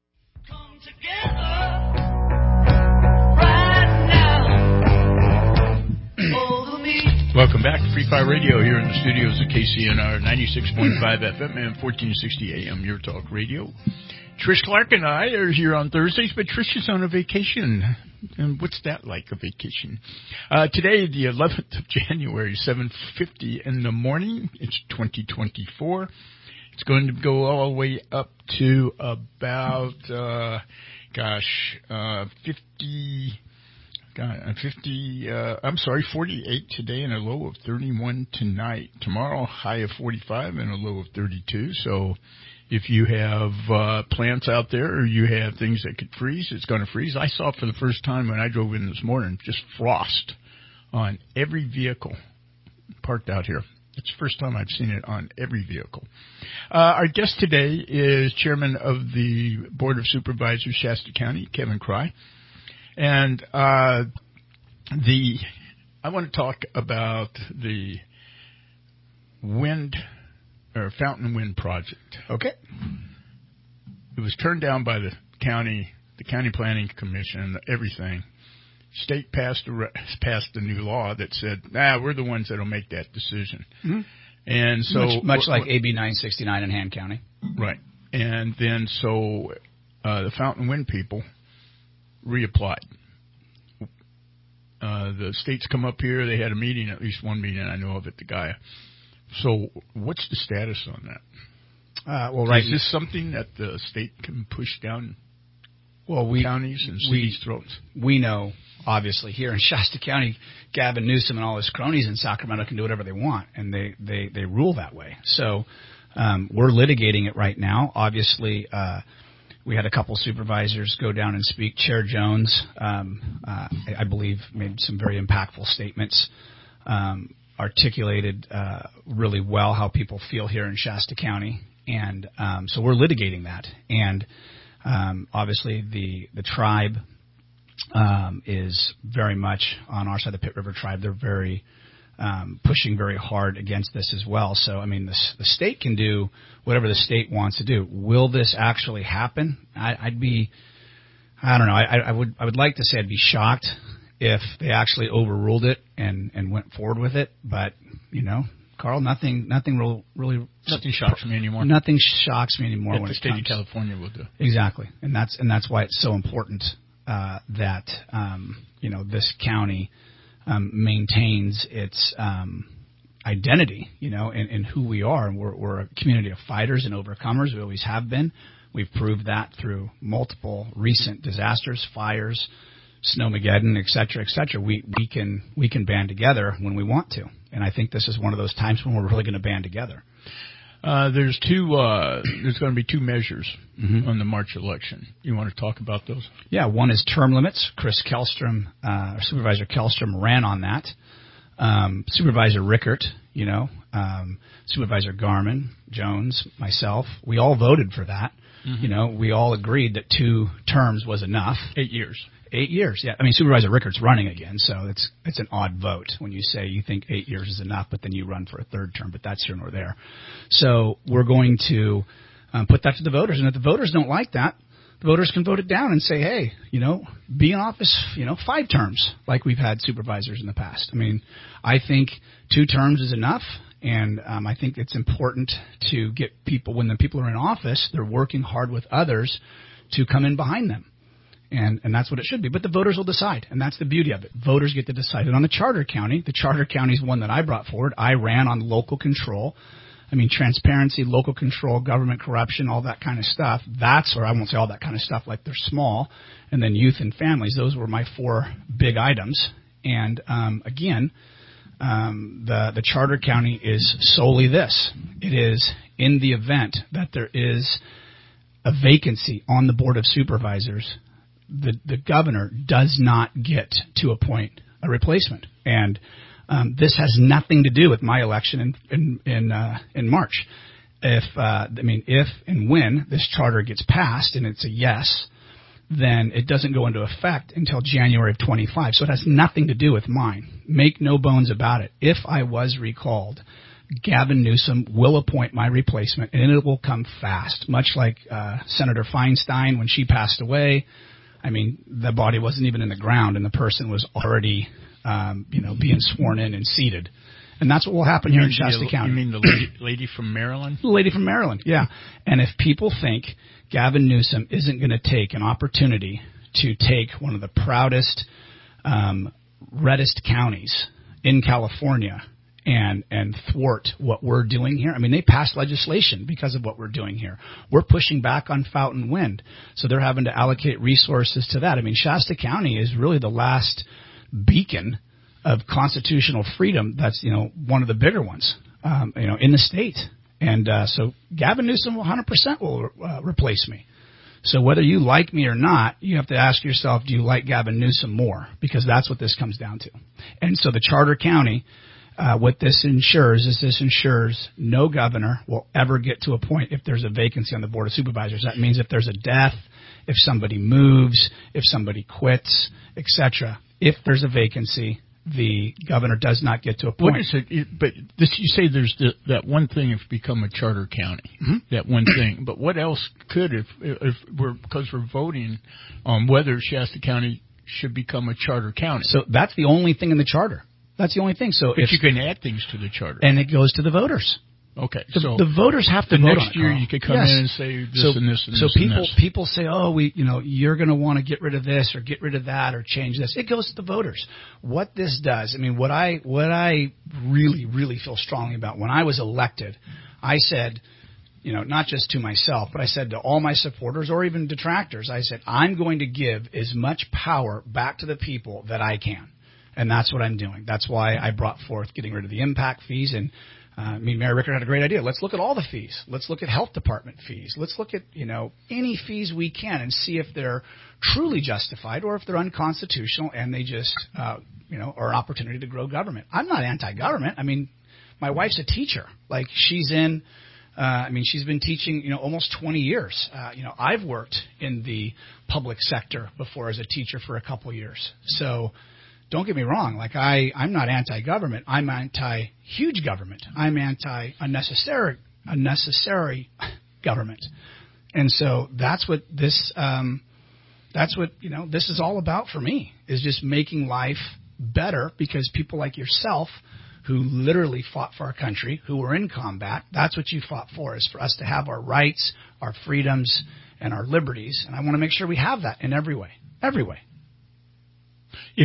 Welcome back to Free Fire Radio here in the studios of KCNR 96.5 FM and 1460 AM, Your Talk Radio. Trish Clark and I are here on Thursdays, but Trish is on a vacation. And what's that like, a vacation? Today, the 11th of January, 7:50 in the morning. It's 2024. It's going to go all the way up to about, 50... God, 48 today and a low of 31 tonight. Tomorrow, high of 45 and a low of 32. So if you have plants out there or you have things that could freeze, it's going to freeze. I saw for the first time when I drove in this morning just frost on every vehicle parked out here. It's the first time I've seen it on every vehicle. Our guest today is Chairman of the Board of Supervisors, Shasta County, Kevin Cry. And I want to talk about the Fountain Wind Project. Okay. It was turned down by the County Planning Commission, everything. State passed a new law that said, we're the ones that will make that decision. Mm-hmm. And so much like AB 969 in Han County. Right. And then the Fountain Wind people reapplied. The states come up here. They had a meeting, at least one meeting I know of at the Gaia. So what's the status on that? Is this something that the state can push down counties and cities' throats? We know, obviously, here in Shasta County, Gavin Newsom and all his cronies in Sacramento can do whatever they want, and they rule that way. So we're litigating it right now. Obviously, we had a couple supervisors go down and speak. Chair Jones, I believe, made some very impactful statements, articulated really well how people feel here in Shasta County. And so we're litigating that. And obviously the tribe is very much on our side, the Pitt River tribe. They're very pushing very hard against this as well. So, I mean, the state can do whatever the state wants to do. Will this actually happen? I don't know. I would like to say I'd be shocked if they actually overruled it and went forward with it. But, Carl, nothing really shocks me anymore. Nothing shocks me anymore when the state of California will do. Exactly. And that's why it's so important that this county maintains its identity, in who we are. And we're a community of fighters and overcomers. We always have been. We've proved that through multiple recent disasters, fires, Snowmageddon, et cetera, et cetera. We can band together when we want to. And I think this is one of those times when we're really going to band together. There's going to be two measures on the March election. You want to talk about those? Yeah, one is term limits. Chris Kellstrom, Supervisor Kellstrom ran on that. Supervisor Rickert, Supervisor Garman, Jones, myself, we all voted for that. Mm-hmm. We all agreed that 2 terms was enough. 8 years. 8 years, yeah. I mean, Supervisor Rickert's running again, so it's an odd vote when you say you think 8 years is enough, but then you run for a third term, but that's here nor there. So we're going to put that to the voters, and if the voters don't like that, the voters can vote it down and say, hey, be in office, 5 terms, like we've had supervisors in the past. I mean, I think 2 terms is enough, and I think it's important to get people, when the people are in office, they're working hard with others to come in behind them. And that's what it should be. But the voters will decide, and that's the beauty of it. Voters get to decide. And on the charter county is one that I brought forward. I ran on local control. I mean, transparency, local control, government corruption, all that kind of stuff. Or I won't say all that kind of stuff like they're small. And then youth and families. Those were my 4 big items. And again, the charter county is solely this. It is in the event that there is a vacancy on the Board of Supervisors, the governor does not get to appoint a replacement. And this has nothing to do with my election in March. If and when this charter gets passed and it's a yes, then it doesn't go into effect until January of 25. So it has nothing to do with mine. Make no bones about it. If I was recalled, Gavin Newsom will appoint my replacement, and it will come fast, much like Senator Feinstein when she passed away. I mean, the body wasn't even in the ground, and the person was already, being sworn in and seated. And that's what will happen here in Shasta County. You mean the lady from Maryland? The lady from Maryland, yeah. And if people think Gavin Newsom isn't going to take an opportunity to take one of the proudest, reddest counties in California and thwart what we're doing here. I mean, they passed legislation because of what we're doing here. We're pushing back on Fountain Wind, so they're having to allocate resources to that. I mean, Shasta County is really the last beacon of constitutional freedom. That's, one of the bigger ones, in the state. And so Gavin Newsom 100% will replace me. So whether you like me or not, you have to ask yourself, do you like Gavin Newsom more? Because that's what this comes down to. And so the Charter County, what this ensures no governor will ever get to a point if there's a vacancy on the Board of Supervisors. That means if there's a death, if somebody moves, if somebody quits, etc. If there's a vacancy, the governor does not get to a point. What is it? But this, you say there's that one thing if you become a charter county, that one thing. But what else could because we're voting on whether Shasta County should become a charter county? So that's the only thing in the charter. That's the only thing. So but you can add things to the charter, and it goes to the voters. Okay, so the voters have to vote on it. Next year you could come in and say this and this and so this. So people say, oh, you're going to want to get rid of this or get rid of that or change this. It goes to the voters. What this does, I mean, what I really, really feel strongly about when I was elected, I said, not just to myself, but I said to all my supporters or even detractors, I said, I'm going to give as much power back to the people that I can. And that's what I'm doing. That's why I brought forth getting rid of the impact fees. And Mayor Rickard had a great idea. Let's look at all the fees. Let's look at health department fees. Let's look at, any fees we can and see if they're truly justified or if they're unconstitutional and they just, are an opportunity to grow government. I'm not anti-government. I mean, my wife's a teacher. Like she's been teaching, almost 20 years. I've worked in the public sector before as a teacher for a couple years. So don't get me wrong. Like I'm not anti-government. I'm anti-huge government. I'm anti-unnecessary government. And so that's what this this is all about for me, is just making life better because people like yourself who literally fought for our country, who were in combat, that's what you fought for, is for us to have our rights, our freedoms, and our liberties. And I want to make sure we have that in every way. Every way. I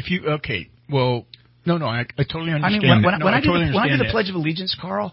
totally understand. I mean, when I do the Pledge of Allegiance, Carl,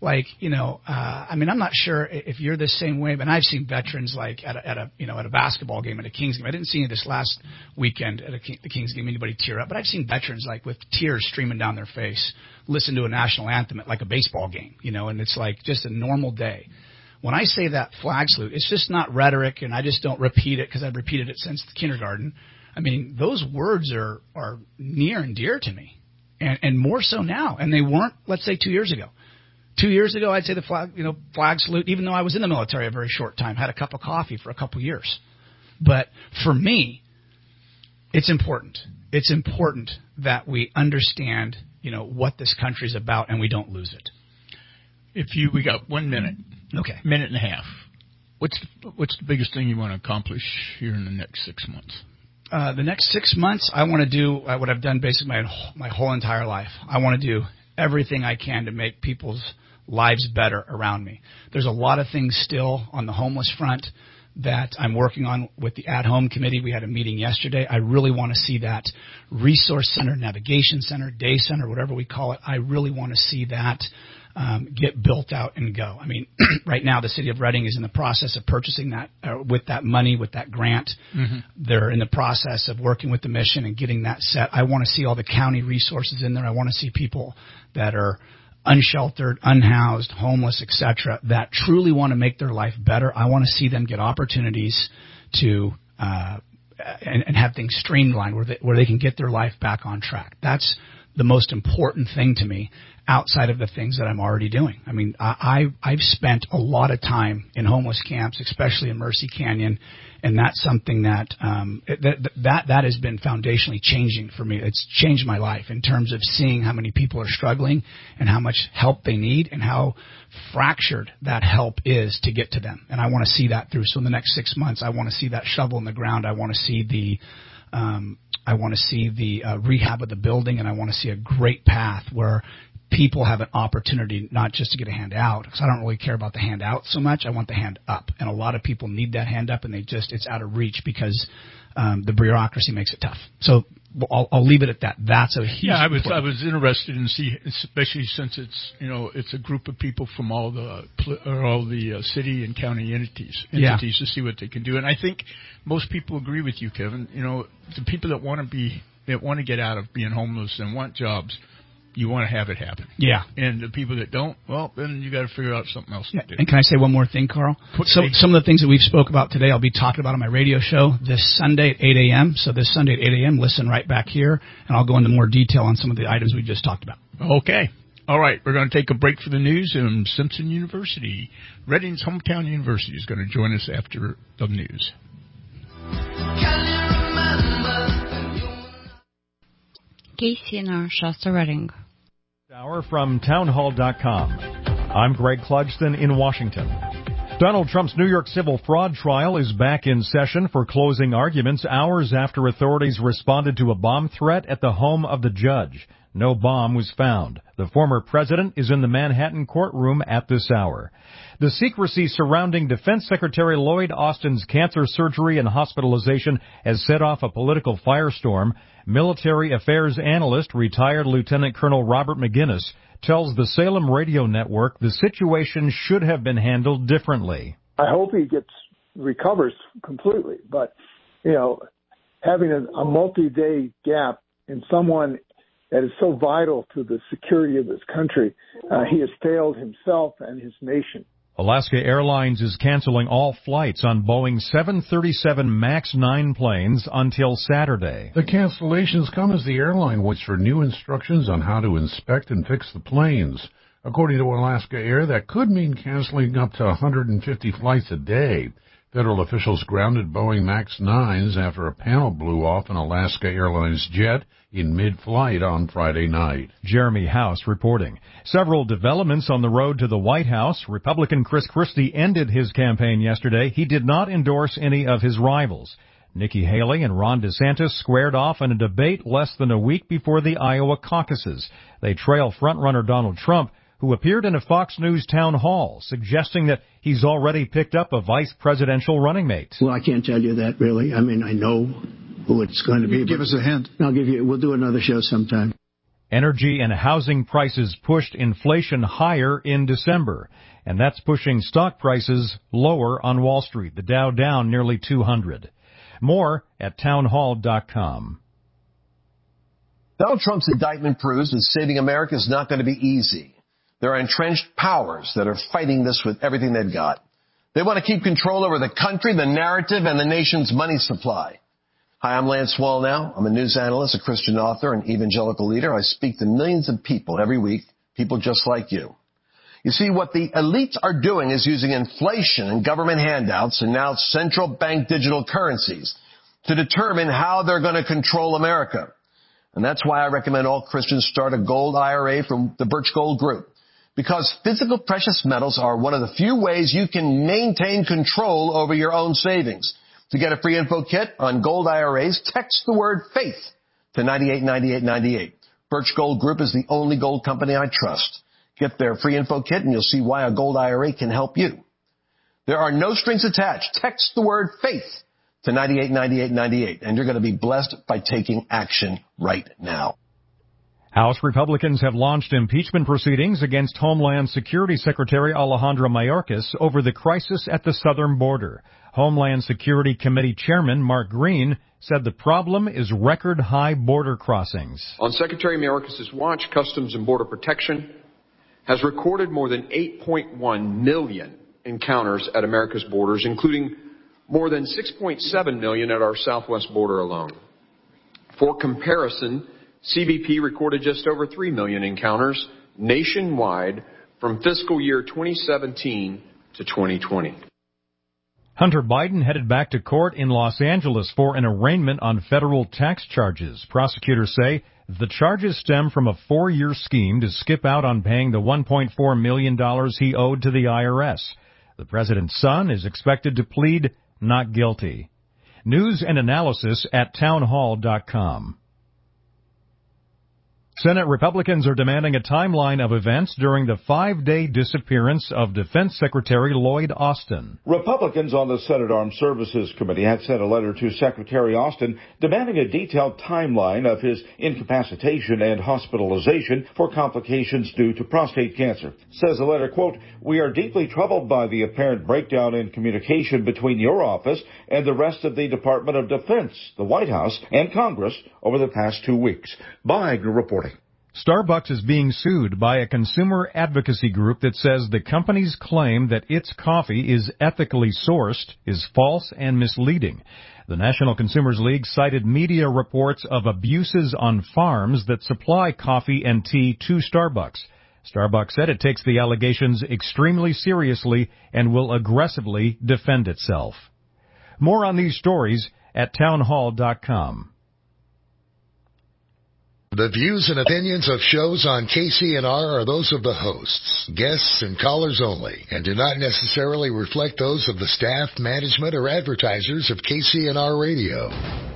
I'm not sure if you're the same way, but I've seen veterans like at a basketball game, at a Kings game. I didn't see this last weekend at the Kings game anybody tear up, but I've seen veterans like with tears streaming down their face listen to a national anthem at like a baseball game, and it's like just a normal day. When I say that flag salute, it's just not rhetoric, and I just don't repeat it because I've repeated it since kindergarten. I mean, those words are near and dear to me, and more so now. And they weren't, let's say, 2 years ago. 2 years ago, I'd say the flag salute, even though I was in the military a very short time, had a cup of coffee for a couple years. But for me, it's important. It's important that we understand, what this country's about, and we don't lose it. We got 1 minute. Okay. Minute and a half. What's the biggest thing you want to accomplish here in the next 6 months? The next 6 months, I want to do what I've done basically my whole entire life. I want to do everything I can to make people's lives better around me. There's a lot of things still on the homeless front that I'm working on with the At Home Committee. We had a meeting yesterday. I really want to see that resource center, navigation center, day center, whatever we call it. I really want to see that get built out and go. I mean, right now the city of Reading is in the process of purchasing that with that money, with that grant. Mm-hmm. They're in the process of working with the mission and getting that set. I want to see all the county resources in there. I want to see people that are unsheltered, unhoused, homeless, etc., that truly want to make their life better. I want to see them get opportunities to and have things streamlined where they can get their life back on track. That's the most important thing to me outside of the things that I'm already doing. I mean, I've spent a lot of time in homeless camps, especially in Mercy Canyon, and that's something that that has been foundationally changing for me. It's changed my life in terms of seeing how many people are struggling and how much help they need and how fractured that help is to get to them. And I want to see that through. So in the next 6 months, I want to see that shovel in the ground. I want to see the rehab of the building, and I want to see a great path where people have an opportunity not just to get a hand out, because I don't really care about the hand out so much. I want the hand up, and a lot of people need that hand up, and it's out of reach because the bureaucracy makes it tough. So I'll leave it at that. That's a huge. Yeah, I was interested in see, especially since it's a group of people from all the city and county entities to see what they can do. And I think most people agree with you, Kevin. The people that want to get out of being homeless and want jobs, you want to have it happen. Yeah. And the people that don't, well, then you got to figure out something else to do. And can I say one more thing, Carl? Some of the things that we've spoke about today, I'll be talking about on my radio show this Sunday at 8 a.m. So this Sunday at 8 a.m., listen right back here, and I'll go into more detail on some of the items we just talked about. Okay. All right. We're going to take a break for the news, and Simpson University, Reading's hometown university, is going to join us after the news. KCNR Shasta Reading. Hour from townhall.com. I'm Greg Clugston in Washington. Donald Trump's New York civil fraud trial is back in session for closing arguments hours after authorities responded to a bomb threat at the home of the judge. No bomb was found. The former president is in the Manhattan courtroom at this hour. The secrecy surrounding Defense Secretary Lloyd Austin's cancer surgery and hospitalization has set off a political firestorm. Military affairs analyst, retired Lieutenant Colonel Robert McGinnis, tells the Salem Radio Network the situation should have been handled differently. I hope he recovers completely, but, having a multi-day gap in someone that is so vital to the security of this country, he has failed himself and his nation. Alaska Airlines is canceling all flights on Boeing 737 MAX 9 planes until Saturday. The cancellations come as the airline waits for new instructions on how to inspect and fix the planes. According to Alaska Air, that could mean canceling up to 150 flights a day. Federal officials grounded Boeing MAX 9s after a panel blew off an Alaska Airlines jet in mid-flight on Friday night. Jeremy House reporting. Several developments on the road to the White House. Republican Chris Christie ended his campaign yesterday. He did not endorse any of his rivals. Nikki Haley and Ron DeSantis squared off in a debate less than a week before the Iowa caucuses. They trail frontrunner Donald Trump, who appeared in a Fox News town hall, suggesting that he's already picked up a vice presidential running mate. Well, I can't tell you that, really. I mean, I know who it's going to be. Give us a hint. We'll do another show sometime. Energy and housing prices pushed inflation higher in December, and that's pushing stock prices lower on Wall Street. The Dow down nearly 200. More at townhall.com. Donald Trump's indictment proves that saving America is not going to be easy. There are entrenched powers that are fighting this with everything they've got. They want to keep control over the country, the narrative, and the nation's money supply. Hi, I'm Lance Wallnau. I'm a news analyst, a Christian author, an evangelical leader. I speak to millions of people every week, people just like you. You see, what the elites are doing is using inflation and government handouts and now central bank digital currencies to determine how they're going to control America. And that's why I recommend all Christians start a gold IRA from the Birch Gold Group. Because physical precious metals are one of the few ways you can maintain control over your own savings. To get a free info kit on gold IRAs, text the word faith to 989898. Birch Gold Group is the only gold company I trust. Get their free info kit and you'll see why a gold IRA can help you. There are no strings attached. Text the word faith to 989898 and you're going to be blessed by taking action right now. House Republicans have launched impeachment proceedings against Homeland Security Secretary Alejandro Mayorkas over the crisis at the southern border. Homeland Security Committee Chairman Mark Green said the problem is record-high border crossings. On Secretary Mayorkas' watch, Customs and Border Protection has recorded more than 8.1 million encounters at America's borders, including more than 6.7 million at our southwest border alone. For comparison, CBP recorded just over 3 million encounters nationwide from fiscal year 2017 to 2020. Hunter Biden headed back to court in Los Angeles for an arraignment on federal tax charges. Prosecutors say the charges stem from a 4-year scheme to skip out on paying the $1.4 million he owed to the IRS. The president's son is expected to plead not guilty. News and analysis at townhall.com. Senate Republicans are demanding a timeline of events during the 5-day disappearance of Defense Secretary Lloyd Austin. Republicans on the Senate Armed Services Committee had sent a letter to Secretary Austin demanding a detailed timeline of his incapacitation and hospitalization for complications due to prostate cancer. Says the letter, quote, "We are deeply troubled by the apparent breakdown in communication between your office and the rest of the Department of Defense, the White House, and Congress over the past 2 weeks." Wagner reporting. Starbucks is being sued by a consumer advocacy group that says the company's claim that its coffee is ethically sourced is false and misleading. The National Consumers League cited media reports of abuses on farms that supply coffee and tea to Starbucks. Starbucks said it takes the allegations extremely seriously and will aggressively defend itself. More on these stories at townhall.com. The views and opinions of shows on KCNR are those of the hosts, guests, and callers only, and do not necessarily reflect those of the staff, management, or advertisers of KCNR Radio.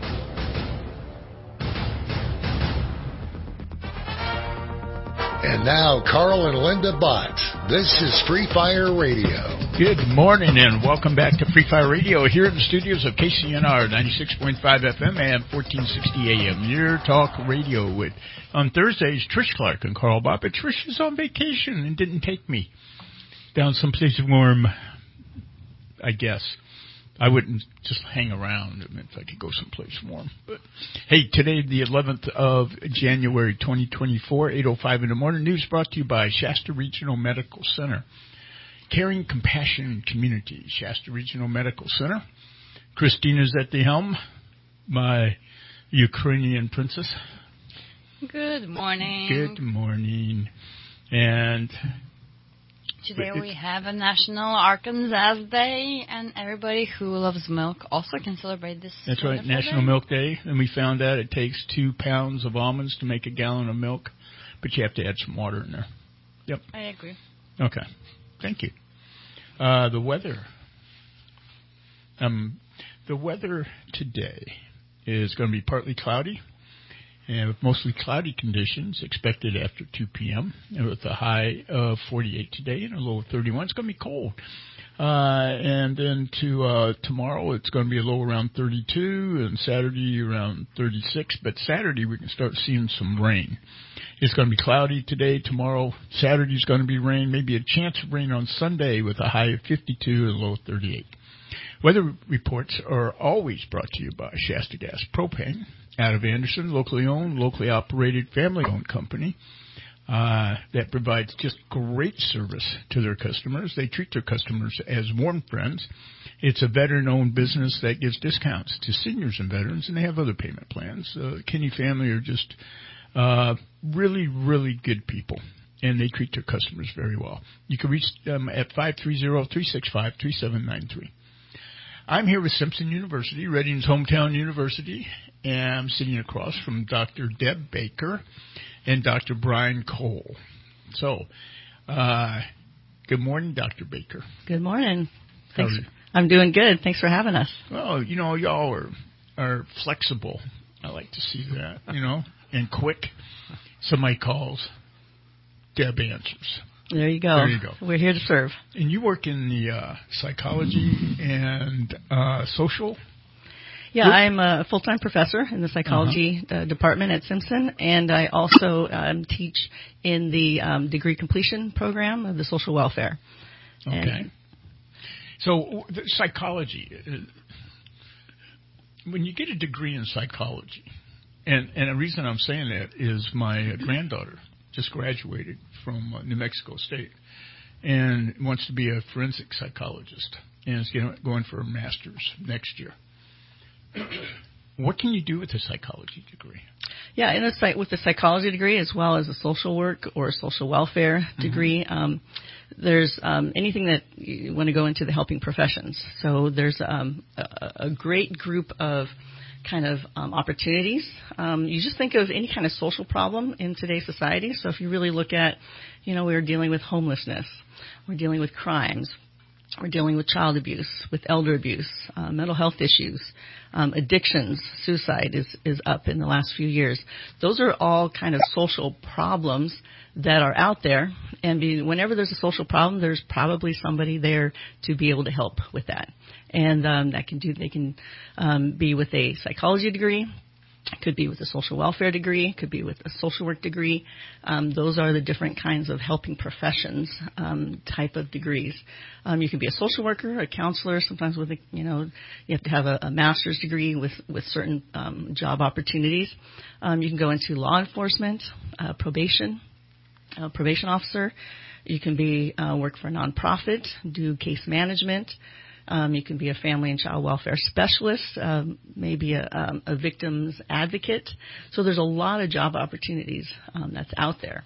And now, Carl and Linda Bott. This is Free Fire Radio. Good morning and welcome back to Free Fire Radio here in the studios of KCNR 96.5 FM and 1460 AM. Your talk radio with, on Thursdays, Trish Clark and Carl Bott. But Trish is on vacation and didn't take me down someplace warm, I guess. I wouldn't just hang around if I could go someplace warm. But hey, today, the 11th of January, 2024, 8:05 in the morning. News brought to you by Shasta Regional Medical Center. Caring, compassion, community. Shasta Regional Medical Center. Christina's at the helm, my Ukrainian princess. Good morning. Good morning. And today we have a National Arkansas Day, and everybody who loves milk also can celebrate this. That's right, National Milk Day. And we found out it takes 2 pounds of almonds to make a gallon of milk, but you have to add some water in there. Yep. I agree. Okay. Thank you. The weather. The weather today is going to be partly cloudy, and with mostly cloudy conditions expected after 2 p.m. with a high of 48 today and a low of 31. It's going to be cold. And then to tomorrow, it's going to be a low around 32, and Saturday around 36. But Saturday, we can start seeing some rain. It's going to be cloudy today. Tomorrow, Saturday's going to be rain, maybe a chance of rain on Sunday with a high of 52 and a low of 38. Weather reports are always brought to you by Shasta Gas Propane out of Anderson, locally owned, locally operated, family-owned company that provides just great service to their customers. They treat their customers as warm friends. It's a veteran-owned business that gives discounts to seniors and veterans, and they have other payment plans. Kinney family are just really, really good people, and they treat their customers very well. You can reach them at 530-365-3793. I'm here with Simpson University, Reading's hometown university, and I'm sitting across from Dr. Deb Baker and Dr. Brian Cole. So, good morning, Dr. Baker. Good morning. Thanks. I'm doing good. Thanks for having us. Well, you know, y'all are flexible. I like to see that, you know, and quick. Somebody calls, Deb answers. There you go. There you go. We're here to serve. And you work in the psychology and social? Yeah, I'm a full-time professor in the psychology department at Simpson, and I also teach in the degree completion program of the social welfare. Okay. So the psychology, when you get a degree in psychology, and the reason I'm saying that is my granddaughter just graduated from New Mexico State and wants to be a forensic psychologist and is going for a master's next year. What can you do with a psychology degree? Yeah, with the psychology degree as well as a social work or a social welfare degree, there's anything that you want to go into the helping professions. So there's a great group of kind of opportunities. You just think of any kind of social problem in today's society. So if you really look at, we're dealing with homelessness, we're dealing with crimes, We're dealing with child abuse, with elder abuse, mental health issues, addictions, suicide is up in the last few years. Those are all kind of social problems that are out there. And whenever there's a social problem, there's probably somebody there to be able to help with that. And they can be with a psychology degree. Could be with a social welfare degree, could be with a social work degree. Those are the different kinds of helping professions type of degrees. You can be a social worker, a counselor. Sometimes with you have to have a master's degree with certain job opportunities. You can go into law enforcement, probation officer. You can be work for a nonprofit, do case management. You can be a family and child welfare specialist, maybe a victim's advocate. So there's a lot of job opportunities that's out there.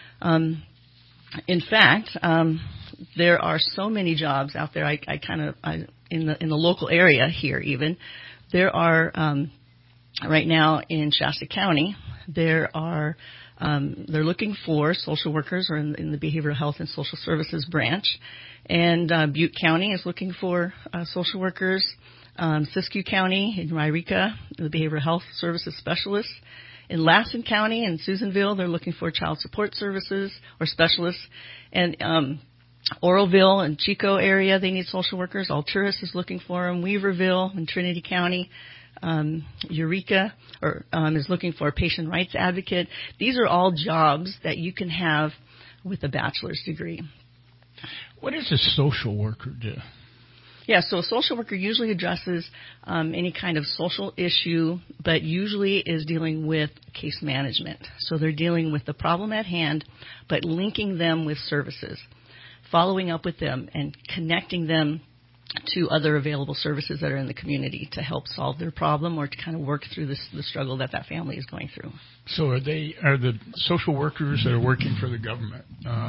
In fact, there are so many jobs out there. In the local area here, even there are right now in Shasta County they're looking for social workers, or in the Behavioral Health and Social Services branch. And Butte County is looking for social workers. Siskiyou County in Yreka, the Behavioral Health Services specialists. In Lassen County and Susanville, they're looking for child support services or specialists. And Oroville and Chico area, they need social workers. Alturas is looking for them. Weaverville in Trinity County. Eureka is looking for a patient rights advocate. These are all jobs that you can have with a bachelor's degree. What does a social worker do? Yeah, so a social worker usually addresses any kind of social issue, but usually is dealing with case management. So they're dealing with the problem at hand, but linking them with services, following up with them and connecting them to other available services that are in the community to help solve their problem or to kind of work through the struggle that family is going through. So are the social workers that are working for the government,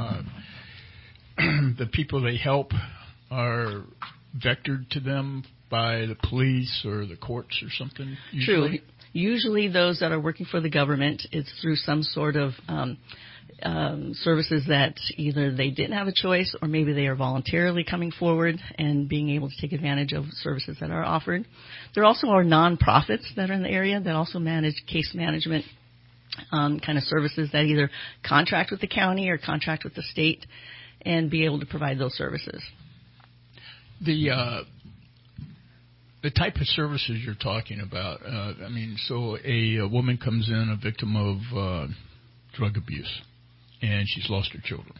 the people they help are vectored to them by the police or the courts or something? Usually? True. Usually those that are working for the government, it's through some sort of services that either they didn't have a choice or maybe they are voluntarily coming forward and being able to take advantage of services that are offered. There also are nonprofits that are in the area that also manage case management kind of services that either contract with the county or contract with the state and be able to provide those services. The type of services you're talking about, so a woman comes in, a victim of drug abuse, and she's lost her children.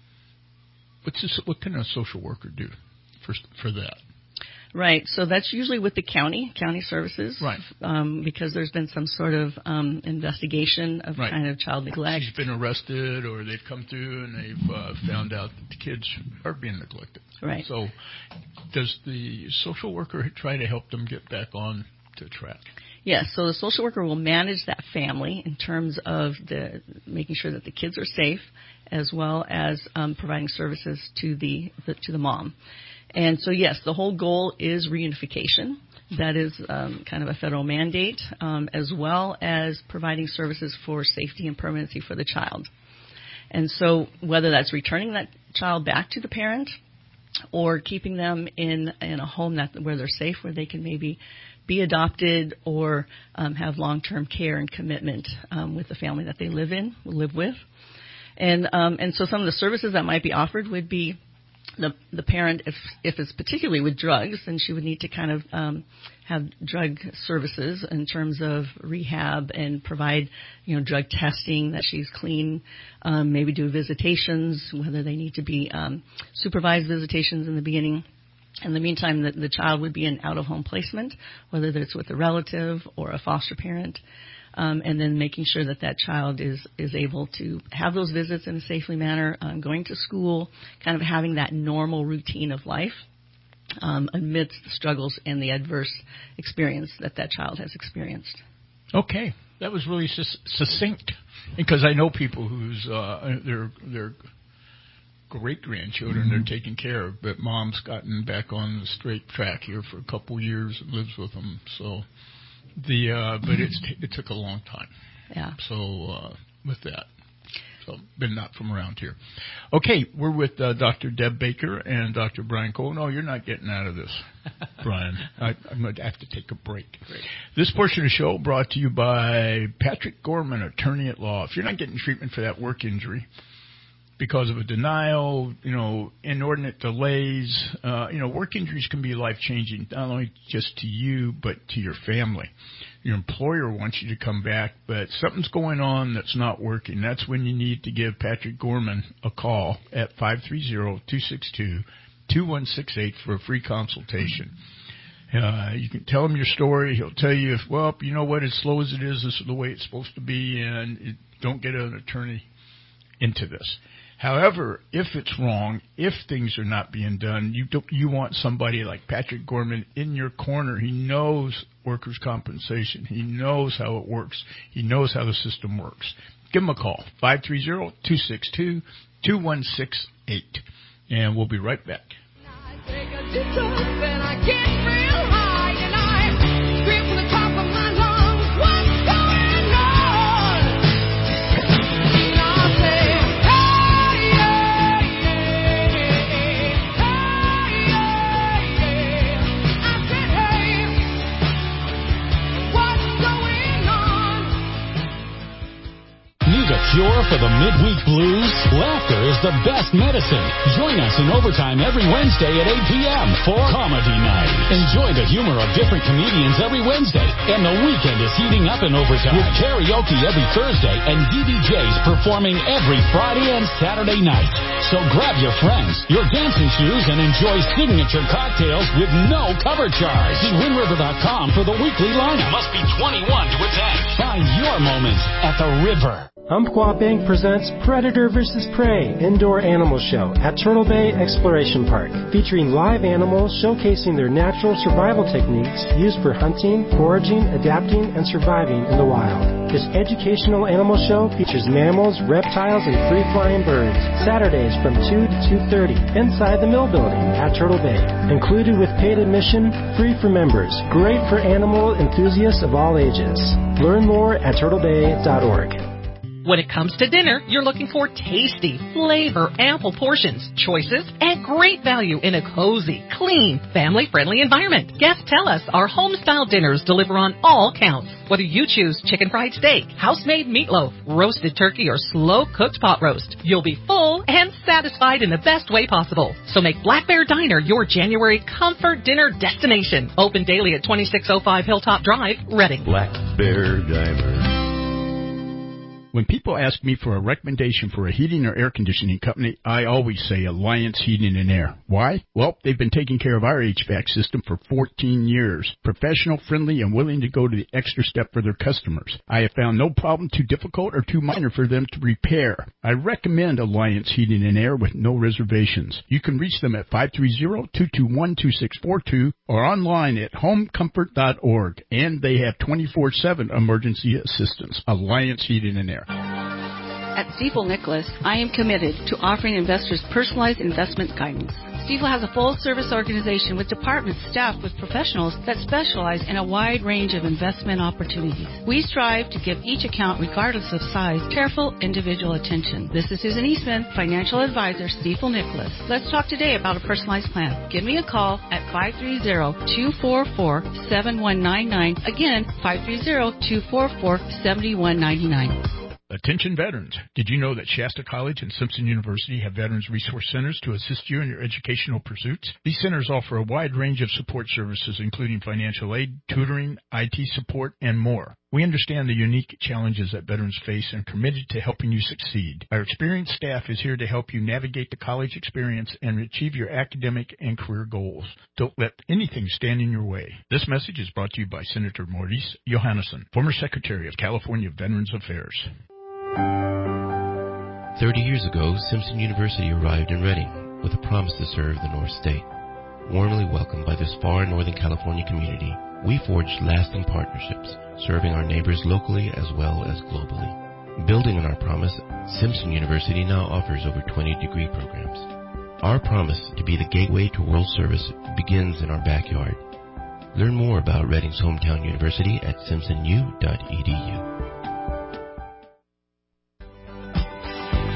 What can a social worker do for that? Right. So that's usually with the county services. Right. Because there's been some sort of investigation of kind of child neglect. She's been arrested or they've come through and they've found out that the kids are being neglected. Right. So does the social worker try to help them get back on the track? Yes, so the social worker will manage that family in terms of making sure that the kids are safe, as well as providing services to the mom. And so, yes, the whole goal is reunification. That is kind of a federal mandate, as well as providing services for safety and permanency for the child. And so whether that's returning that child back to the parent or keeping them in a home where they're safe, where they can maybe be adopted or have long-term care and commitment with the family that they live with. And so some of the services that might be offered would be the parent, if it's particularly with drugs, then she would need to kind of have drug services in terms of rehab and provide, drug testing, that she's clean, maybe do visitations, whether they need to be supervised visitations in the beginning. In the meantime, the child would be in out-of-home placement, whether it's with a relative or a foster parent, and then making sure that child is able to have those visits in a safely manner, going to school, kind of having that normal routine of life amidst the struggles and the adverse experience that child has experienced. Okay. That was really succinct, because I know people whose their great-grandchildren they're taking care of, but mom's gotten back on the straight track here for a couple years and lives with them. So but it took a long time. Yeah. So with that. so been not from around here. Okay, we're with Dr. Deb Baker and Dr. Brian Cole. No, you're not getting out of this, Brian. I'm going to have to take a break. Great. This portion of the show brought to you by Patrick Gorman, attorney at law. If you're not getting treatment for that work injury because of a denial, inordinate delays, work injuries can be life-changing, not only just to you, but to your family. Your employer wants you to come back, but something's going on that's not working. That's when you need to give Patrick Gorman a call at 530-262-2168 for a free consultation. You can tell him your story. He'll tell you, as slow as it is, this is the way it's supposed to be, and don't get an attorney into this. However, if it's wrong, if things are not being done, you want somebody like Patrick Gorman in your corner. He knows workers' compensation. He knows how it works. He knows how the system works. Give him a call, 530-262-2168, and we'll be right back. Cure for the midweek blues? Laughter is the best medicine. Join us in overtime every Wednesday at 8 p.m. for Comedy Night. Enjoy the humor of different comedians every Wednesday, and the weekend is heating up in overtime with karaoke every Thursday and DJs performing every Friday and Saturday night. So grab your friends, your dancing shoes, and enjoy signature cocktails with no cover charge. See WindRiver.com for the weekly lineup. Must be 21 to attend. Find your moments at the River. Umpqua Bank presents Predator vs. Prey Indoor Animal Show at Turtle Bay Exploration Park, featuring live animals showcasing their natural survival techniques used for hunting, foraging, adapting, and surviving in the wild. This educational animal show features mammals, reptiles, and free-flying birds. Saturdays from 2 to 2:30 inside the Mill Building at Turtle Bay. Included with paid admission, free for members. Great for animal enthusiasts of all ages. Learn more at turtlebay.org. When it comes to dinner, you're looking for tasty, flavor-ample portions, choices, and great value in a cozy, clean, family-friendly environment. Guests tell us our home-style dinners deliver on all counts. Whether you choose chicken fried steak, house-made meatloaf, roasted turkey, or slow-cooked pot roast, you'll be full and satisfied in the best way possible. So make Black Bear Diner your January comfort dinner destination. Open daily at 2605 Hilltop Drive, Reading. Black Bear Diner. When people ask me for a recommendation for a heating or air conditioning company, I always say Alliance Heating and Air. Why? Well, they've been taking care of our HVAC system for 14 years. Professional, friendly, and willing to go to the extra step for their customers. I have found no problem too difficult or too minor for them to repair. I recommend Alliance Heating and Air with no reservations. You can reach them at 530-221-2642 or online at homecomfort.org. And they have 24/7 emergency assistance. Alliance Heating and Air. At Stifel Nicholas, I am committed to offering investors personalized investment guidance. Stifel has a full-service organization with departments staffed with professionals that specialize in a wide range of investment opportunities. We strive to give each account, regardless of size, careful individual attention. This is Susan Eastman, financial advisor, Stifel Nicholas. Let's talk today about a personalized plan. Give me a call at 530-244-7199. Again, 530-244-7199. Attention veterans. Did you know that Shasta College and Simpson University have Veterans Resource Centers to assist you in your educational pursuits? These centers offer a wide range of support services, including financial aid, tutoring, IT support, and more. We understand the unique challenges that veterans face and are committed to helping you succeed. Our experienced staff is here to help you navigate the college experience and achieve your academic and career goals. Don't let anything stand in your way. This message is brought to you by Senator Maurice Johannesson, former Secretary of California Veterans Affairs. 30 years ago, Simpson University arrived in Reading with a promise to serve the North State. Warmly welcomed by this far Northern California community, we forged lasting partnerships, serving our neighbors locally as well as globally. Building on our promise, Simpson University now offers over 20 degree programs. Our promise to be the gateway to world service begins in our backyard. Learn more about Reading's hometown university at simpsonu.edu.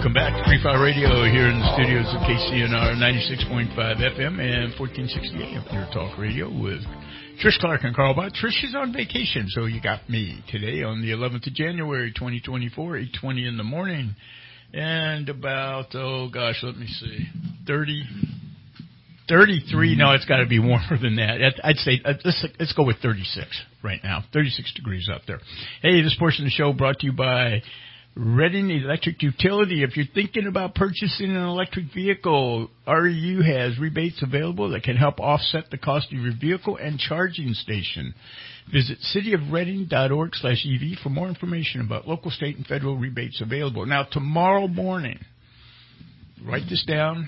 Welcome back to Free File Radio here in the studios of KCNR 96.5 FM and 1460 AM Pure Talk Radio with Trish Clark and Carl Bott. Trish is on vacation, so you got me today on the 11th of January, 2024, 8:20 in the morning, and about, let me see, 33. No, it's got to be warmer than that. I'd say let's go with 36 right now. 36 degrees out there. Hey, this portion of the show brought to you by Redding Electric Utility. If you're thinking about purchasing an electric vehicle, REU has rebates available that can help offset the cost of your vehicle and charging station. Visit cityofredding.org/EV for more information about local, state, and federal rebates available. Now, tomorrow morning, write this down,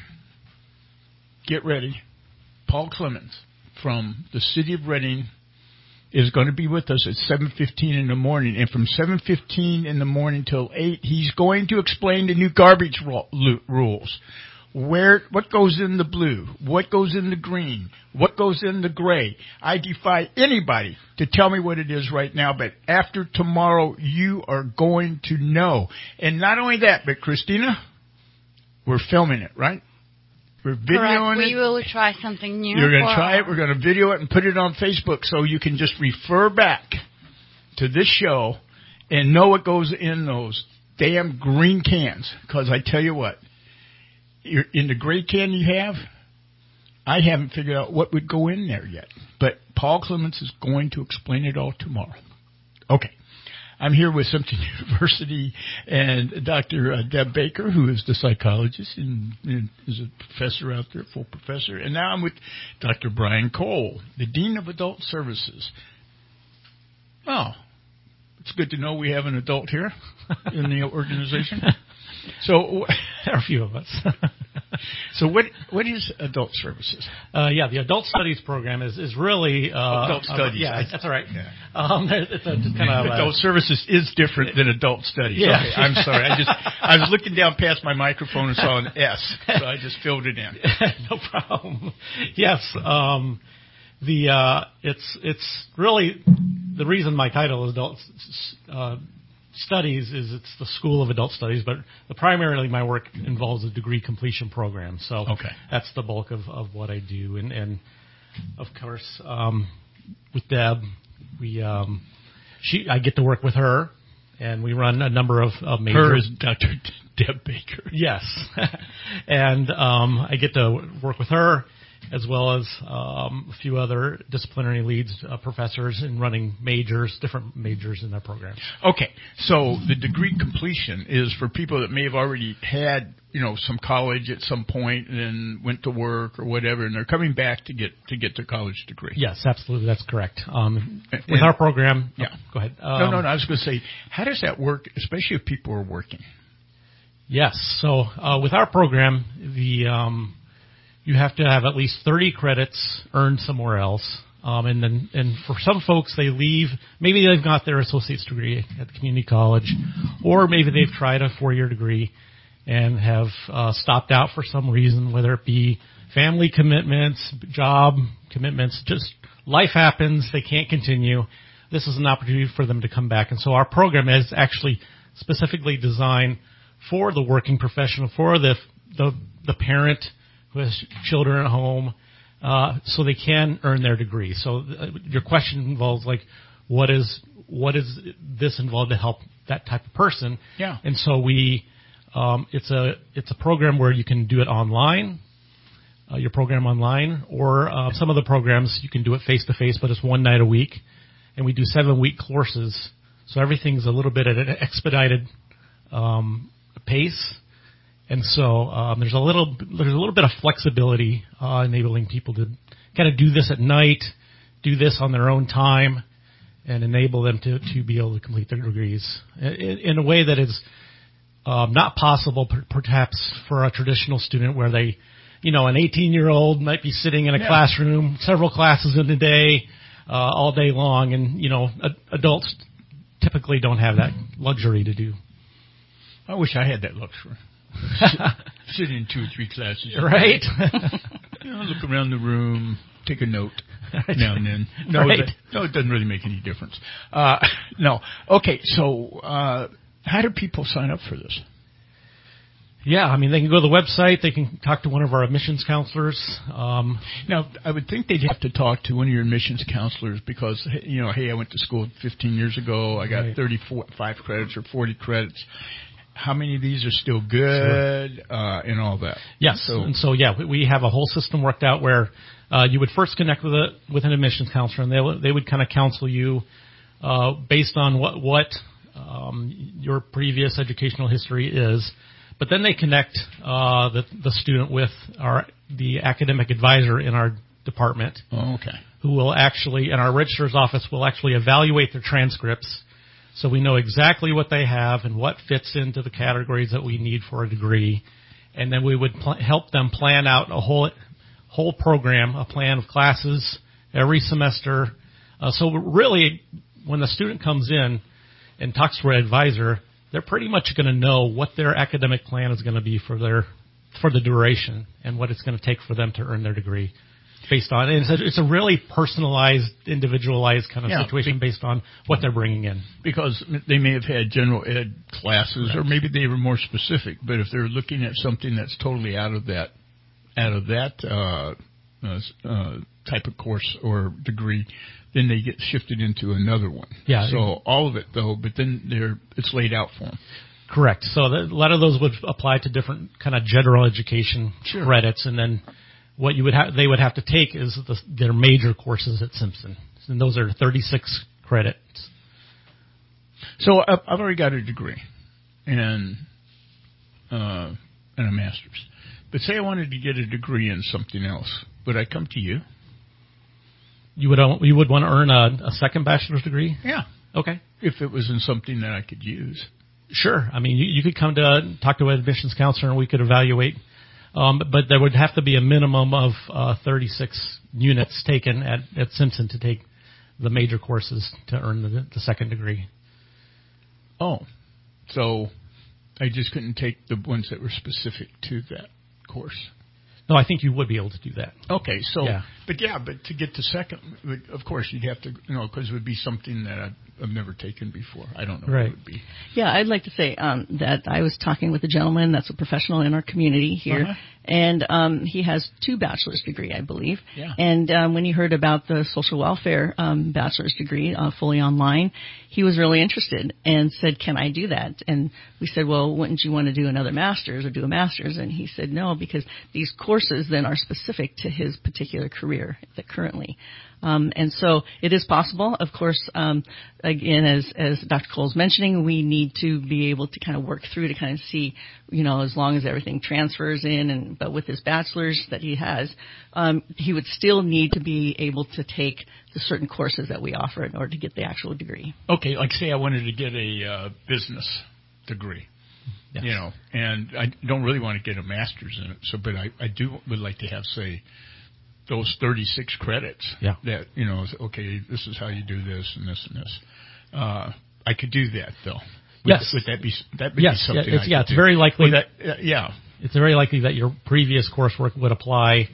get ready. Paul Clemens from the City of Redding is going to be with us at 7:15 in the morning. And from 7:15 in the morning till 8, he's going to explain the new garbage rules. What goes in the blue? What goes in the green? What goes in the gray? I defy anybody to tell me what it is right now, but after tomorrow, you are going to know. And not only that, but Christina, we're filming it, right? We're videoing it. We will try something new. You're going to try it. We're going to video it and put it on Facebook so you can just refer back to this show and know what goes in those damn green cans. Because I tell you what, in the gray can you have, I haven't figured out what would go in there yet. But Paul Clemens is going to explain it all tomorrow. Okay. I'm here with Simpson University and Dr. Deb Baker, who is the psychologist and is a professor out there, full professor. And now I'm with Dr. Brian Cole, the Dean of Adult Services. Oh, it's good to know we have an adult here in the organization. So there are a few of us. So what is adult services? The adult studies program is really adult studies. That's all right. Yeah. It's kind of adult services is different than adult studies. Yeah. Okay, I'm sorry. I was looking down past my microphone and saw an S, so I just filled it in. No problem. Yes. It's really the reason my title is adult studies is it's the School of Adult Studies, but primarily my work involves a degree completion program. So that's the bulk of what I do. And of course, with Deb, I get to work with her, and we run a number of major. Her is Dr. Deb Baker. Yes. And I get to work with her, as well as a few other disciplinary leads, professors, in running different majors in their programs. Okay, so the degree completion is for people that may have already had, some college at some point and then went to work or whatever, and they're coming back to get their college degree. Yes, absolutely, that's correct. With our program, go ahead. No, I was going to say, how does that work, especially if people are working? Yes, so with our program, you have to have at least 30 credits earned somewhere else. And for some folks, they leave. Maybe they've got their associate's degree at the community college, or maybe they've tried a 4-year degree and have stopped out for some reason, whether it be family commitments, job commitments, just life happens, they can't continue. This is an opportunity for them to come back. And so our program is actually specifically designed for the working professional, for the parent who has children at home, so they can earn their degree. So your question involves what is this involved to help that type of person? Yeah. And so it's a program where you can do it online, your program online, or some of the programs you can do it face to face, but it's one night a week, and we do 7-week courses. So everything's a little bit at an expedited pace. And so there's a little bit of flexibility enabling people to kind of do this at night, do this on their own time, and enable them to be able to complete their degrees in a way that is not possible perhaps for a traditional student where they, an 18-year-old might be sitting in a classroom, several classes in a day, all day long, and adults typically don't have that luxury to do. I wish I had that luxury. Sit in 2 or 3 classes. Right. Look around the room, take a note now and then. No, right. It doesn't really make any difference. No. Okay, so how do people sign up for this? Yeah, I mean, they can go to the website. They can talk to one of our admissions counselors. Now, I would think they'd have to talk to one of your admissions counselors because, hey, I went to school 15 years ago. I got 35 credits or 40 credits. How many of these are still good, and all that? Yes. So we have a whole system worked out where you would first connect with an admissions counselor, and they would kind of counsel you based on what your previous educational history is. But then they connect the student with the academic advisor in our department. Oh, okay. Who will actually, in our registrar's office, will actually evaluate their transcripts, so we know exactly what they have and what fits into the categories that we need for a degree. And then we would help them plan out a whole program, a plan of classes every semester. So really, when the student comes in and talks to our advisor, they're pretty much going to know what their academic plan is going to be for the duration and what it's going to take for them to earn their degree. Based on, and it's a really personalized, individualized kind of situation based on what they're bringing in. Because they may have had general ed classes, or maybe they were more specific. But if they're looking at something that's totally out of that type of course or degree, then they get shifted into another one. Yeah. So all of it though, but then it's laid out for them. Correct. So a lot of those would apply to different kind of general education credits, and then what they would have to take is their major courses at Simpson, and those are 36 credits. So I've already got a degree and a master's, but say I wanted to get a degree in something else, would I come to you? You would want to earn a second bachelor's degree? Yeah. Okay. If it was in something that I could use. Sure. I mean, you could come to talk to an admissions counselor and we could evaluate. But there would have to be a minimum of 36 units taken at Simpson to take the major courses to earn the second degree. Oh, so I just couldn't take the ones that were specific to that course. No, I think you would be able to do that. Okay, so, yeah. But to get to second, of course, you'd have to, because it would be something that I've never taken before. I don't know what it would be. Yeah, I'd like to say that I was talking with a gentleman that's a professional in our community here, and he has 2 bachelor's degree, I believe. Yeah. And when he heard about the social welfare bachelor's degree fully online, he was really interested and said, "Can I do that?" And we said, "Well, wouldn't you want to do another master's or do a master's?" And he said, "No, because these courses then are specific to his particular career currently." And so it is possible. Of course, again, as Dr. Cole's mentioning, we need to be able to kind of work through to kind of see, as long as everything transfers in. But with his bachelor's that he has, he would still need to be able to take the certain courses that we offer in order to get the actual degree. Okay, like say I wanted to get a business degree. Yes. And I don't really want to get a master's in it. But I would like to have, say, those 36 credits that, okay, this is how you do this and this and this. I could do that, though. Would that be something it's very likely it's very likely that your previous coursework would apply,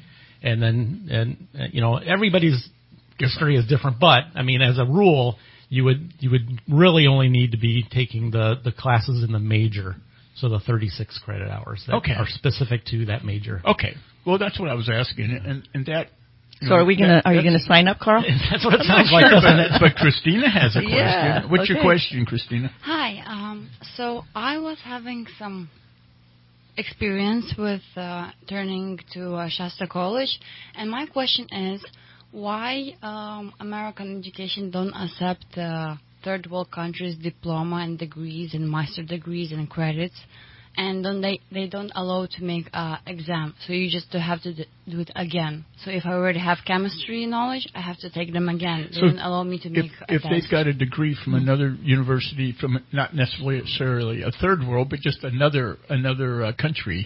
and everybody's history is different. But, I mean, as a rule, you would really only need to be taking the classes in the major, so the 36 credit hours that are specific to that major. Okay. Well, that's what I was asking, and that. So are you gonna sign up, Carl? That's what it sounds like, doesn't it? But Christina has a question. Yeah, What's your question, Christina? Hi. So I was having some experience with turning to Shasta College, and my question is, why American education don't accept third world countries' diploma and degrees and master degrees and credits? And then they don't allow to make exam, so you just have to do it again. So if I already have chemistry knowledge, I have to take them again. They don't allow me to make a test. If they've got a degree from another university, from not necessarily a third world, but just another country,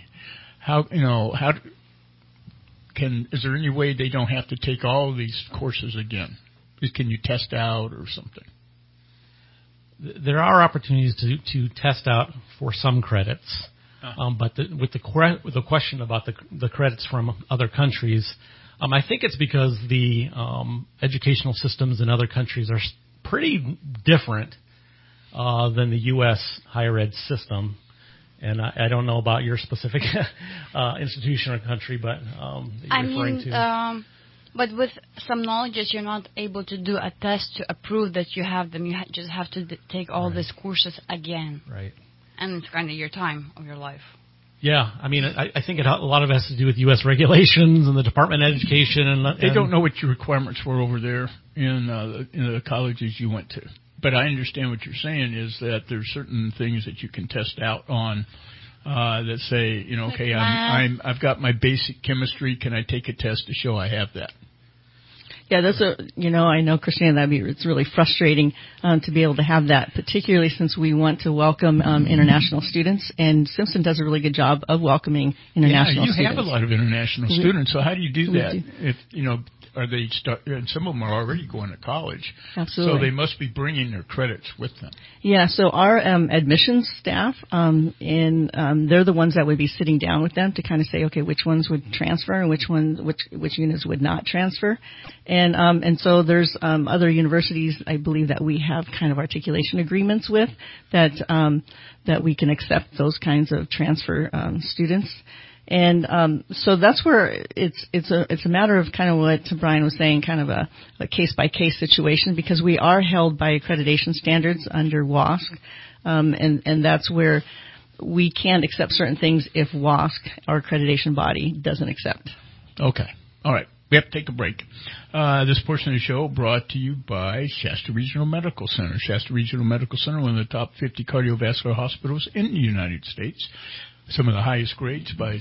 is there any way they don't have to take all of these courses again? Can you test out or something? There are opportunities to test out for some credits, but with the question about the credits from other countries, I think it's because the educational systems in other countries are pretty different than the U.S. higher ed system. And I don't know about your specific institution or country, but that you're referring to. But with some knowledges, you're not able to do a test to prove that you have them. You just have to take all these courses again. Right. And it's kind of your time of your life. Yeah, I mean, I think a lot of it has to do with U.S. regulations and the Department of Education. And they don't know what your requirements were over there in the colleges you went to. But I understand what you're saying is that there's certain things that you can test out on that say, okay, I've got my basic chemistry. Can I take a test to show I have that? Yeah, that's I know, Christiane, it's really frustrating to be able to have that, particularly since we want to welcome international students, and Simpson does a really good job of welcoming international students. Yeah, you have a lot of international students, so how do you do that? If and some of them are already going to college. Absolutely. So they must be bringing their credits with them. Yeah, so our admissions staff, they're the ones that would be sitting down with them to kind of say, okay, which ones would transfer and which units would not transfer. And so there's other universities, I believe, that we have kind of articulation agreements with that we can accept those kinds of transfer students. And so that's where it's a matter of kind of what Brian was saying, kind of a case by case situation, because we are held by accreditation standards under WASC, and that's where we can't accept certain things if WASC, our accreditation body, doesn't accept. Okay, all right. We have to take a break. This portion of the show brought to you by Shasta Regional Medical Center. Shasta Regional Medical Center, one of the top 50 cardiovascular hospitals in the United States. Some of the highest grades by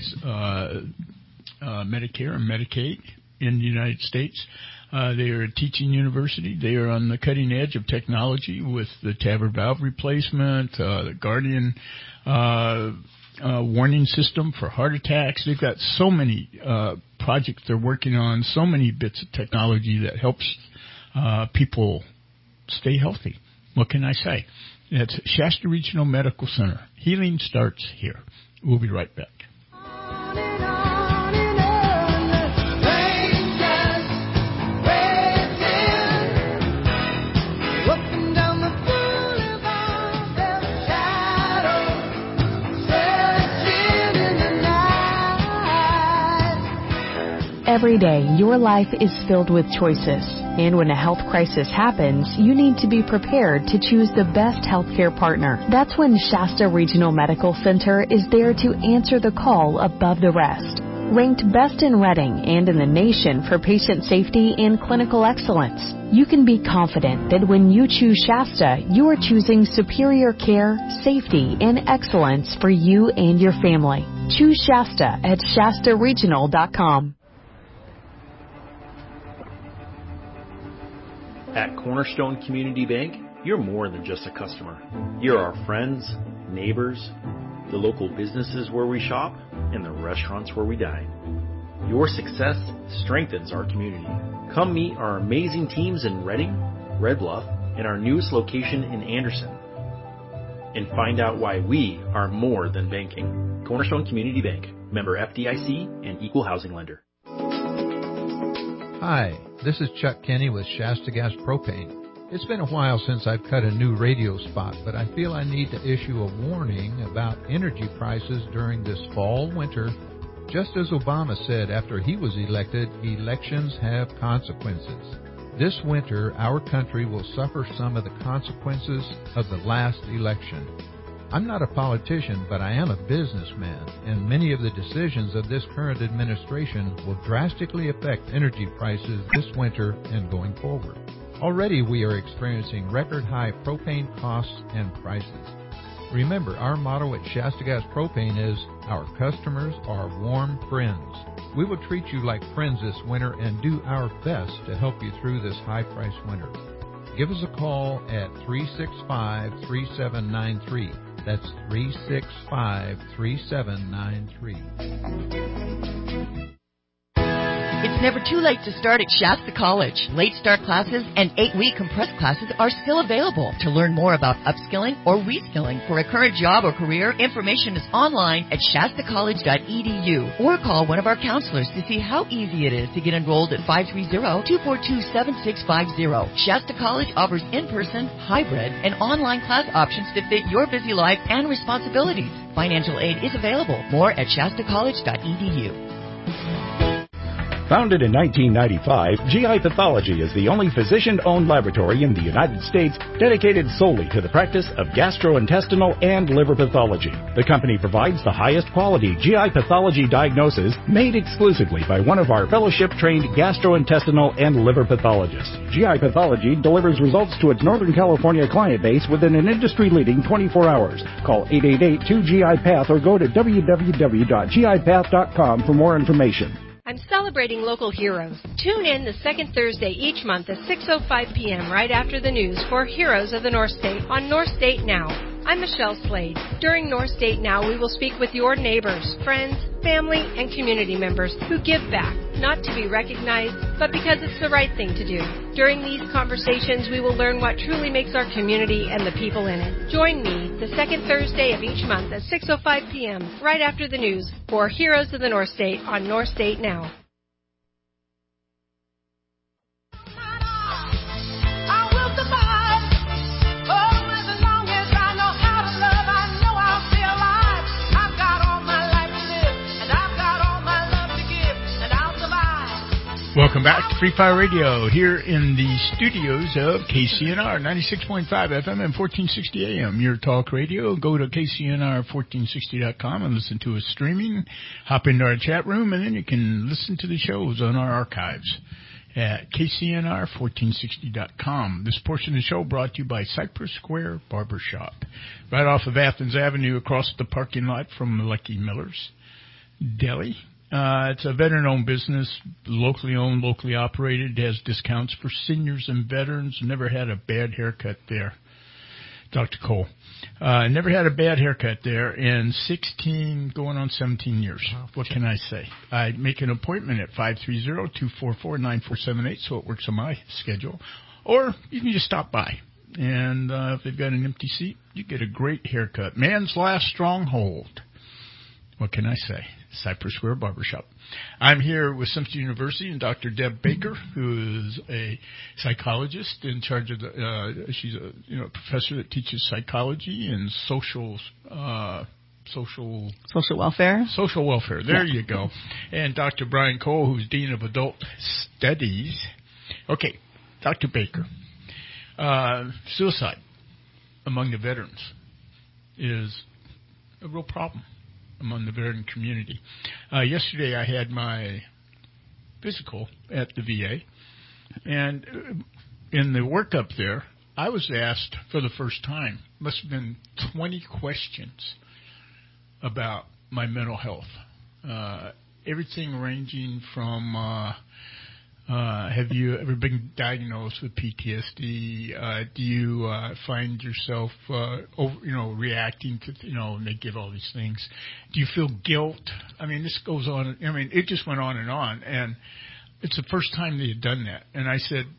Medicare and Medicaid in the United States. They are a teaching university. They are on the cutting edge of technology with the TAVR valve replacement, the Guardian warning system for heart attacks. They've got so many projects they're working on, so many bits of technology that helps people stay healthy. What can I say? It's Shasta Regional Medical Center. Healing starts here. We'll be right back. Every day, your life is filled with choices. And when a health crisis happens, you need to be prepared to choose the best healthcare partner. That's when Shasta Regional Medical Center is there to answer the call above the rest. Ranked best in Reading and in the nation for patient safety and clinical excellence, you can be confident that when you choose Shasta, you are choosing superior care, safety, and excellence for you and your family. Choose Shasta at shastaregional.com. At Cornerstone Community Bank, you're more than just a customer. You're our friends, neighbors, the local businesses where we shop, and the restaurants where we dine. Your success strengthens our community. Come meet our amazing teams in Reading, Red Bluff, and our newest location in Anderson. And find out why we are more than banking. Cornerstone Community Bank, member FDIC and equal housing lender. Hi, this is Chuck Kenny with Shasta Gas Propane. It's been a while since I've cut a new radio spot, but I feel I need to issue a warning about energy prices during this fall winter. Just as Obama said after he was elected, elections have consequences. This winter, our country will suffer some of the consequences of the last election. I'm not a politician, but I am a businessman, and many of the decisions of this current administration will drastically affect energy prices this winter and going forward. Already we are experiencing record-high propane costs and prices. Remember, our motto at Shasta Gas Propane is, our customers are warm friends. We will treat you like friends this winter and do our best to help you through this high-priced winter. Give us a call at 365-3793. That's 365-3793. It's never too late to start at Shasta College. Late start classes and 8-week compressed classes are still available. To learn more about upskilling or reskilling for a current job or career, information is online at shastacollege.edu or call one of our counselors to see how easy it is to get enrolled at 530-242-7650. Shasta College offers in-person, hybrid, and online class options to fit your busy life and responsibilities. Financial aid is available. More at shastacollege.edu. Founded in 1995, GI Pathology is the only physician-owned laboratory in the United States dedicated solely to the practice of gastrointestinal and liver pathology. The company provides the highest quality GI pathology diagnosis made exclusively by one of our fellowship-trained gastrointestinal and liver pathologists. GI Pathology delivers results to its Northern California client base within an industry-leading 24 hours. Call 888-2GI-PATH or go to www.gipath.com for more information. I'm celebrating local heroes. Tune in the second Thursday each month at 6:05 p.m. right after the news for Heroes of the North State on North State Now. I'm Michelle Slade. During North State Now, we will speak with your neighbors, friends, family, and community members who give back, not to be recognized, but because it's the right thing to do. During these conversations, we will learn what truly makes our community and the people in it. Join me the second Thursday of each month at 6:05 p.m. right after the news for Heroes of the North State on North State Now. Welcome back to Free Fire Radio here in the studios of KCNR 96.5 FM and 1460 AM. Your talk radio. Go to KCNR1460.com and listen to us streaming. Hop into our chat room and then you can listen to the shows on our archives at KCNR1460.com. This portion of the show brought to you by Cypress Square Barbershop, right off of Athens Avenue across the parking lot from Lucky Miller's Deli. It's a veteran-owned business, locally owned, locally operated. It has discounts for seniors and veterans. Never had a bad haircut there, Dr. Cole. Never had a bad haircut there in 16, going on 17 years. What can I say? I make an appointment at 530-244-9478, so it works on my schedule. Or you can just stop by. And if they've got an empty seat, you get a great haircut. Man's last stronghold. What can I say? Cypress Square Barbershop. I'm here with Simpson University and Dr. Deb Baker, who is a psychologist in charge of she's a professor that teaches psychology and social welfare. Social welfare. There you go. And Dr. Brian Cole, who's Dean of Adult Studies. Okay, Dr. Baker. Suicide among the veterans is a real problem among the veteran community. Yesterday I had my physical at the VA, and in the workup there, I was asked for the first time, must have been 20 questions about my mental health. Everything ranging from have you ever been diagnosed with PTSD? Do you find yourself, reacting to, and they give all these things. Do you feel guilt? I mean, this goes on. I mean, it just went on, and it's the first time they had done that. And I said,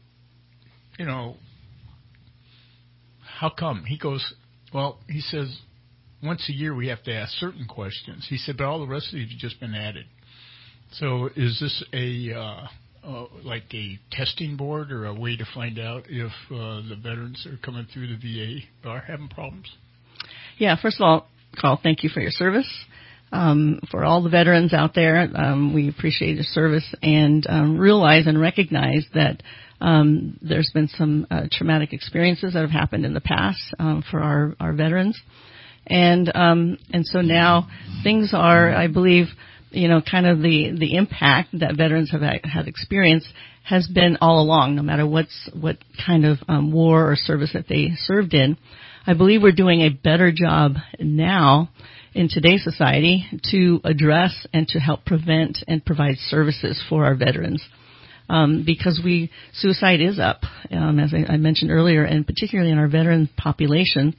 how come? He goes, well, he says, once a year we have to ask certain questions. He said, but all the rest of these have just been added. So is this like a testing board or a way to find out if the veterans that are coming through the VA are having problems? Yeah, first of all, Carl, thank you for your service. For all the veterans out there, we appreciate your service and realize and recognize that there's been some traumatic experiences that have happened in the past for our veterans. And so now things are, I believe, kind of the impact that veterans have experienced has been all along, no matter what kind of war or service that they served in. I believe we're doing a better job now in today's society to address and to help prevent and provide services for our veterans. Because suicide is up, as I mentioned earlier, and particularly in our veteran population.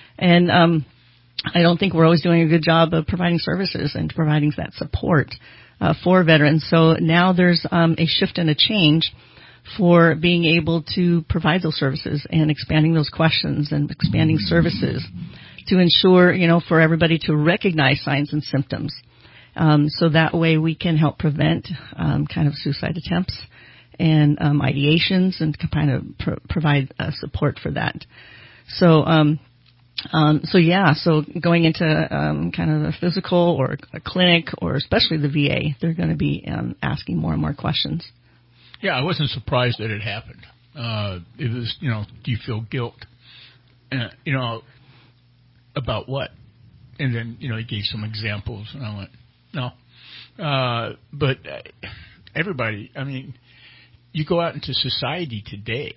And I don't think we're always doing a good job of providing services and providing that support. for veterans. So now there's a shift and a change for being able to provide those services and expanding those questions and expanding services to ensure, for everybody to recognize signs and symptoms. So that way we can help prevent kind of suicide attempts and ideations and kind of provide support for that. So going into kind of a physical or a clinic or especially the VA, they're going to be asking more and more questions. Yeah, I wasn't surprised that it happened. It was, do you feel guilt? About what? And then, he gave some examples, and I went, no. But everybody, you go out into society today,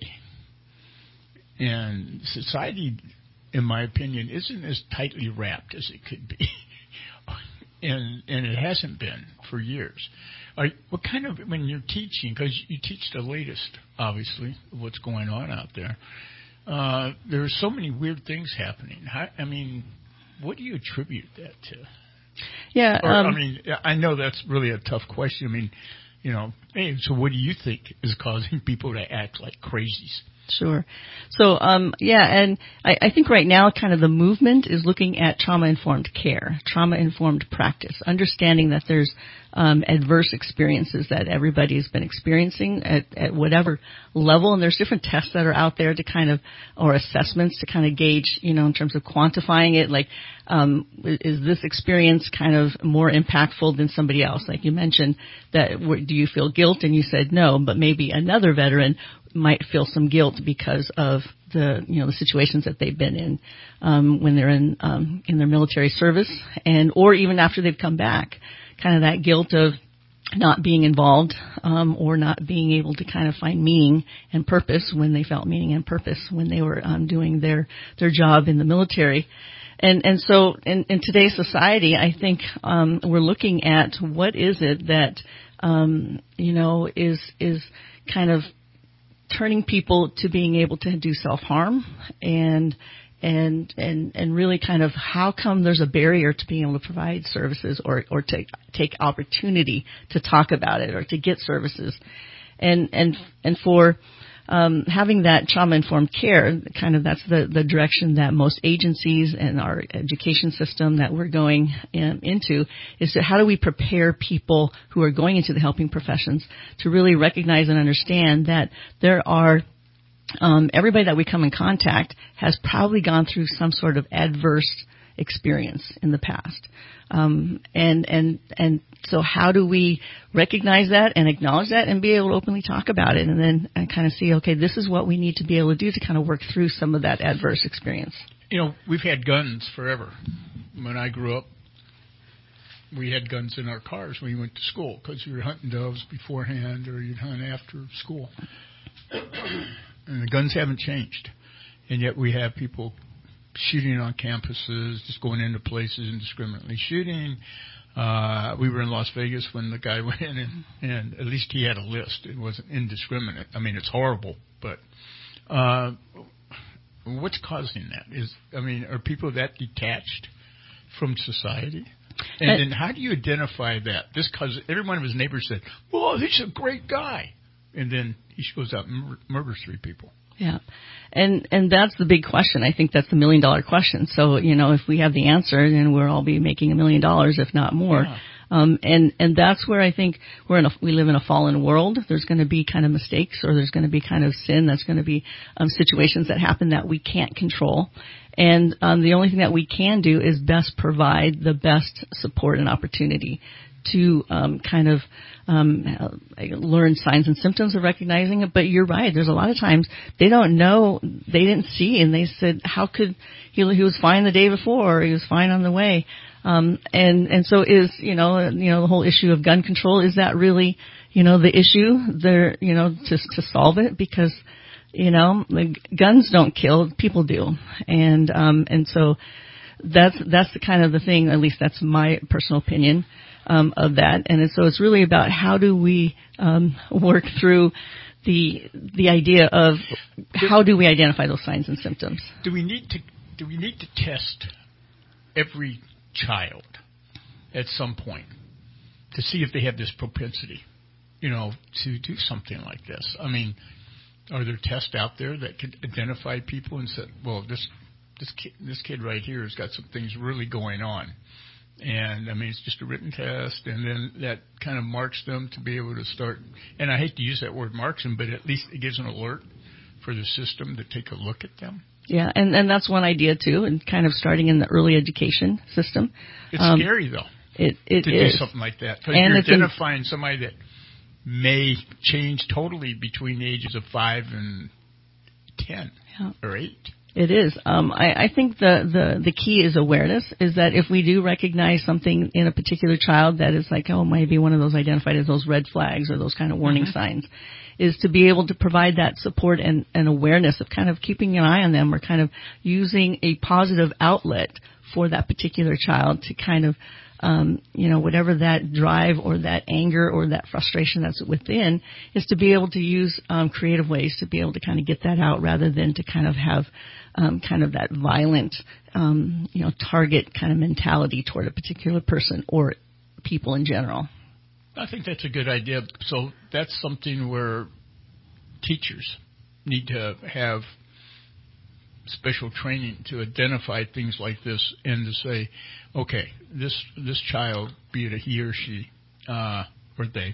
and society, in my opinion, isn't as tightly wrapped as it could be. And it hasn't been for years. What kind of, when you're teaching, because you teach the latest, obviously, of what's going on out there, there are so many weird things happening. What do you attribute that to? Yeah. I know that's really a tough question. Hey, so what do you think is causing people to act like crazies? Sure. So, and I think right now kind of the movement is looking at trauma-informed care, trauma-informed practice, understanding that there's adverse experiences that everybody's been experiencing at whatever level, and there's different tests that are out there to kind of, or assessments to kind of gauge, in terms of quantifying it, like, is this experience kind of more impactful than somebody else? Like you mentioned that, do you feel guilt? And you said no, but maybe another veteran might feel some guilt because of the situations that they've been in when they're in their military service, or even after they've come back, kind of that guilt of not being involved or not being able to kind of find meaning and purpose when they felt meaning and purpose when they were doing their job in the military. And so in today's society, I think we're looking at what is it that is kind of turning people to being able to do self-harm and really kind of how come there's a barrier to being able to provide services or to take opportunity to talk about it or to get services. And for having that trauma-informed care, kind of that's the direction that most agencies and our education system that we're going into is to how do we prepare people who are going into the helping professions to really recognize and understand that there are everybody that we come in contact has probably gone through some sort of adverse experience in the past. And so how do we recognize that and acknowledge that and be able to openly talk about it and then kind of see, okay, this is what we need to be able to do to kind of work through some of that adverse experience. We've had guns forever. When I grew up, we had guns in our cars when we went to school because you were hunting doves beforehand or you'd hunt after school. And the guns haven't changed. And yet we have people shooting on campuses, just going into places indiscriminately shooting. We were in Las Vegas when the guy went in, and at least he had a list. It wasn't indiscriminate. It's horrible, but what's causing that? Are people that detached from society? And then how do you identify that? Just because every one of his neighbors said, well, he's a great guy. And then he goes out and murders 3 people. Yeah. And that's the big question. I think that's the $1 million question. So, if we have the answer, then we'll all be making $1 million, if not more. Yeah. And that's where I think we live in a fallen world. There's going to be kind of mistakes or there's going to be kind of sin. That's going to be situations that happen that we can't control. And the only thing that we can do is best provide the best support and opportunity to learn signs and symptoms of recognizing it. But you're right. There's a lot of times they don't know, they didn't see, and they said, how could he was fine the day before, or he was fine on the way. And so is, the whole issue of gun control, is that really, the issue there, to solve it? Because, the guns don't kill, people do. And so that's the kind of the thing, at least that's my personal opinion, of that. And so it's really about how do we, work through the idea of how do we identify those signs and symptoms? Do we need to test every child at some point to see if they have this propensity, to do something like this. I mean, are there tests out there that could identify people and say, well, this kid right here has got some things really going on? And, I mean, it's just a written test, and then that kind of marks them to be able to start. And I hate to use that word marks them, but at least it gives an alert for the system to take a look at them. Yeah, and that's one idea, too, and kind of starting in the early education system. It's scary, though, to do something like that. Because you're identifying somebody that may change totally between the ages of 5 and 10 or 8. It is. I think the key is awareness, is that if we do recognize something in a particular child that is like, maybe one of those identified as those red flags or those kind of warning signs, is to be able to provide that support and awareness of kind of keeping an eye on them, or kind of using a positive outlet for that particular child to kind of, whatever that drive or that anger or that frustration that's within, is to be able to use creative ways to be able to kind of get that out, rather than to kind of have kind of that violent, target kind of mentality toward a particular person or people in general. I think that's a good idea. So that's something where teachers need to have special training to identify things like this, and to say, okay, this child, be it a he or she, or they,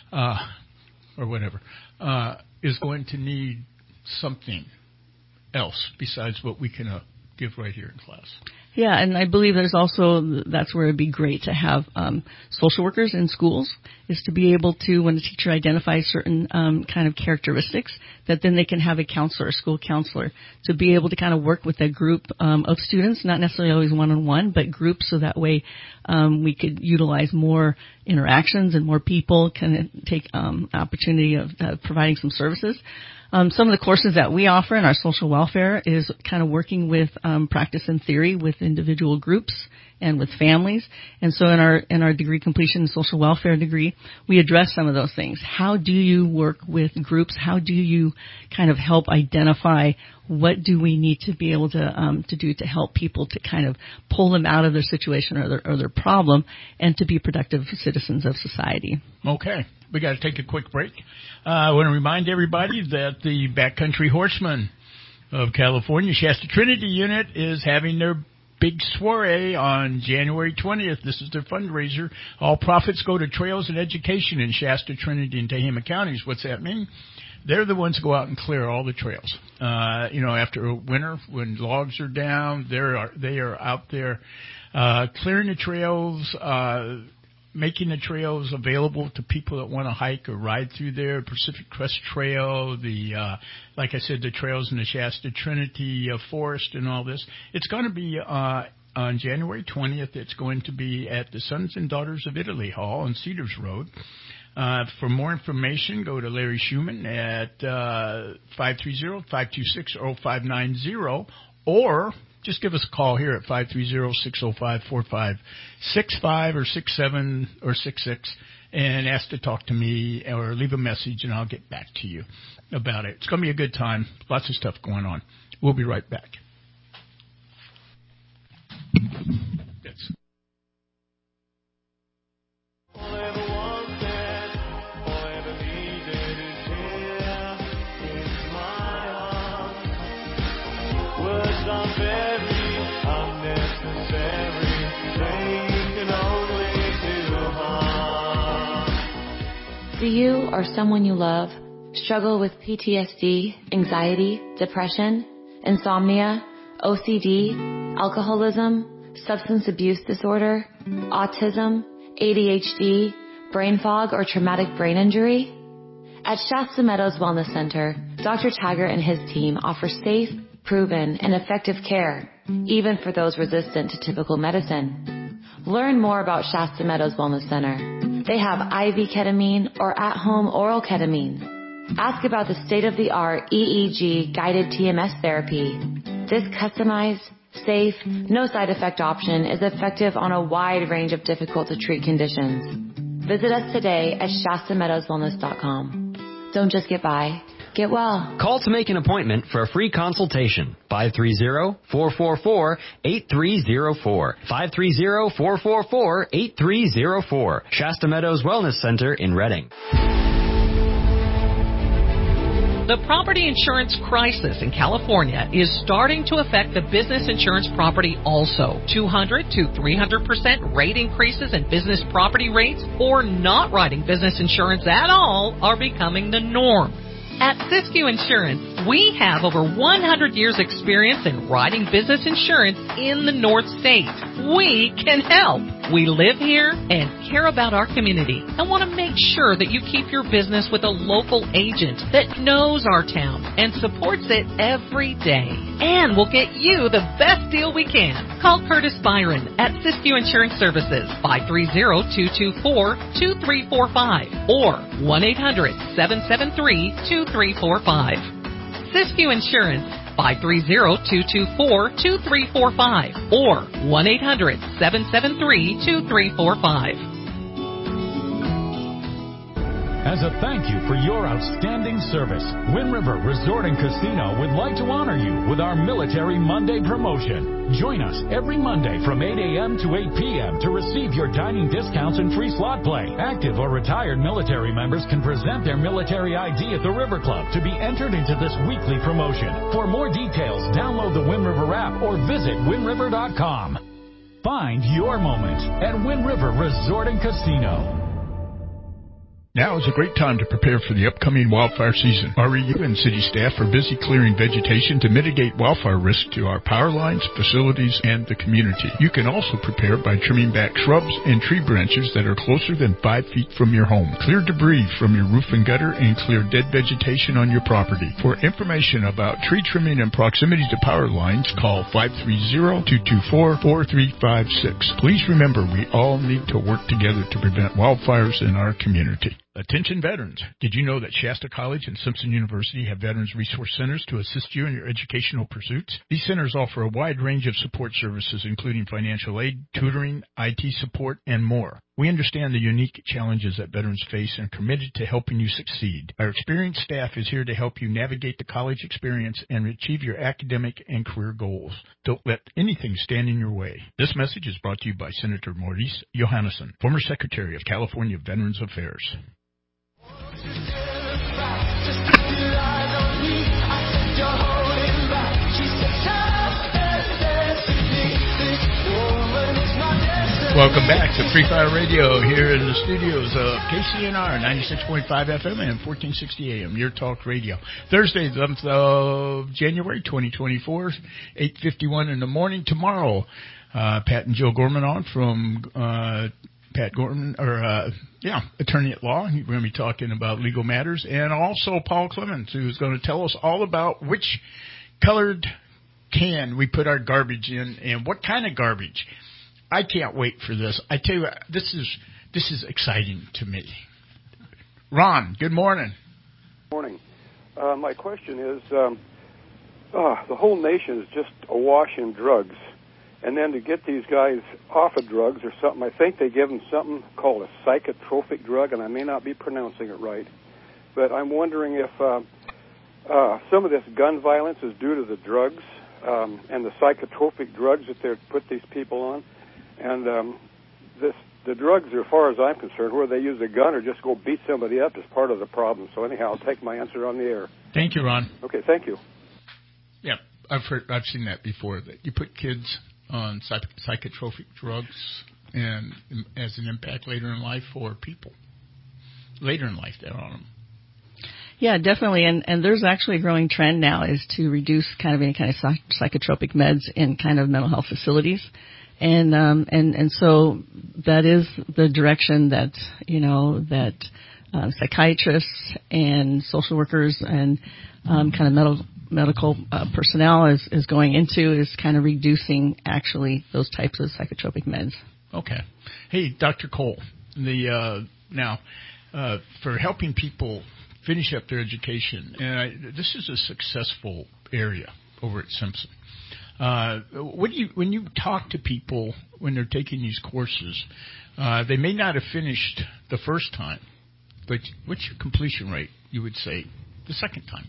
or whatever, is going to need something else besides what we can give right here in class. Yeah, and I believe that's where it'd be great to have social workers in schools, is to be able to, when a teacher identifies certain kind of characteristics, that then they can have a counselor, a school counselor, to be able to kind of work with a group of students, not necessarily always one-on-one, but groups, so that way we could utilize more interactions and more people can take opportunity of providing some services. Some of the courses that we offer in our social welfare is kind of working with practice and theory with individual groups and with families. And so in our degree completion and social welfare degree, we address some of those things. How do you work with groups? How do you kind of help identify what do we need to be able to do to help people to kind of pull them out of their situation or their problem, and to be productive citizens of society? Okay. We got to take a quick break. I want to remind everybody that the Backcountry Horsemen of California, Shasta Trinity Unit, is having their big soiree on January 20th. This is their fundraiser. All profits go to trails and education in Shasta, Trinity, and Tehama counties. What's that mean? They're the ones who go out and clear all the trails. After a winter, when logs are down, they are out there clearing the trails, making the trails available to people that want to hike or ride through there. Pacific Crest Trail, like I said, the trails in the Shasta Trinity Forest and all this. It's going to be on January 20th. It's going to be at the Sons and Daughters of Italy Hall on Cedars Road. For more information, go to Larry Schumann at 530-526-0590, or just give us a call here at 530-605-4565 or 67 or 66 and ask to talk to me, or leave a message and I'll get back to you about it. It's going to be a good time. Lots of stuff going on. We'll be right back. Yes. Do you or someone you love struggle with PTSD, anxiety, depression, insomnia, OCD, alcoholism, substance abuse disorder, autism, ADHD, brain fog, or traumatic brain injury? At Shasta Meadows Wellness Center, Dr. Taggart and his team offer safe, proven, and effective care, even for those resistant to typical medicine. Learn more about Shasta Meadows Wellness Center. They have IV ketamine or at-home oral ketamine. Ask about the state-of-the-art EEG guided TMS therapy. This customized, safe, no side effect option is effective on a wide range of difficult to treat conditions. Visit us today at ShastaMeadowsWellness.com. Don't just get by, Get well. Call to make an appointment for a free consultation. 530-444-8304. 530-444-8304. Shasta Meadows Wellness Center in Reading. The property insurance crisis in California is starting to affect the business insurance property also. 200 to 300% rate increases in business property rates or not writing business insurance at all are becoming the norm. At Siskiyou Insurance, we have over 100 years experience in writing business insurance in the North State. We can help. We live here and care about our community and want to make sure that you keep your business with a local agent that knows our town and supports it every day. And we'll get you the best deal we can. Call Curtis Byron at Siskiyou Insurance Services, 530-224-2345 or 1-800-773-2345. Siskiyou Insurance, 530-224-2345 or 1-800-773-2345. As a thank you for your outstanding service, Wind River Resort and Casino would like to honor you with our Military Monday promotion. Join us every Monday from 8 a.m. to 8 p.m. to receive your dining discounts and free slot play. Active or retired military members can present their military ID at the River Club to be entered into this weekly promotion. For more details, download the Wind River app or visit windriver.com. Find your moment at Wind River Resort and Casino. Now is a great time to prepare for the upcoming wildfire season. REU and city staff are busy clearing vegetation to mitigate wildfire risk to our power lines, facilities, and the community. You can also prepare by trimming back shrubs and tree branches that are closer than 5 feet from your home. Clear debris from your roof and gutter and clear dead vegetation on your property. For information about tree trimming and proximity to power lines, call 530-224-4356. Please remember, we all need to work together to prevent wildfires in our community. Attention veterans. Did you know that Shasta College and Simpson University have Veterans Resource Centers to assist you in your educational pursuits? These centers offer a wide range of support services, including financial aid, tutoring, IT support, and more. We understand the unique challenges that veterans face and are committed to helping you succeed. Our experienced staff is here to help you navigate the college experience and achieve your academic and career goals. Don't let anything stand in your way. This message is brought to you by Senator Maurice Johannesson, former Secretary of California Veterans Affairs. Welcome back to Free Fire Radio here in the studios of KCNR 96.5 FM and 1460 AM, your talk radio. Thursday, the 11th of January 2024, 8:51 in the morning. Tomorrow, Pat and Joe Gorman on from Pat Gorman, attorney at law. We're going to be talking about legal matters. And also Paul Clemens, who's going to tell us all about which colored can we put our garbage in and what kind of garbage. I can't wait for this. I tell you, this is exciting to me. Ron, good morning. Morning. My question is, the whole nation is just awash in drugs. And then to get these guys off of drugs or something, I think they give them something called a psychotropic drug, and I may not be pronouncing it right. But I'm wondering if some of this gun violence is due to the drugs and the psychotropic drugs that they put these people on. And the drugs, as far as I'm concerned, where they use a gun or just go beat somebody up is part of the problem. So anyhow, I'll take my answer on the air. Thank you, Ron. Okay, thank you. Yeah, I've seen that before. That you put kids on psychotropic drugs and as an impact later in life for people. Later in life, they're on them. Yeah, definitely. And there's actually a growing trend now is to reduce kind of any kind of psychotropic meds in kind of mental health facilities. And so that is the direction that, psychiatrists and social workers and, kind of medical personnel is going into is kind of reducing actually those types of psychotropic meds. Okay. Hey, Dr. Cole, for helping people finish up their education, and this is a successful area over at Simpson. When you talk to people when they're taking these courses, they may not have finished the first time, but what's your completion rate, you would say? the second time?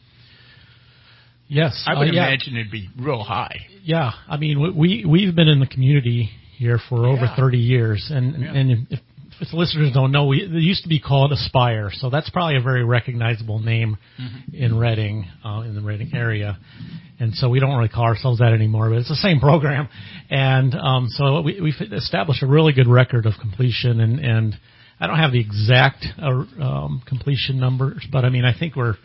Yes. I would imagine it'd be real high. Yeah. I mean, we've been in the community here for over 30 years. And if the listeners don't know, they used to be called Aspire. So that's probably a very recognizable name in Reading, in the Reading area. And so we don't really call ourselves that anymore, but it's the same program. And so we've established a really good record of completion. And I don't have the exact completion numbers, but I mean, I think we're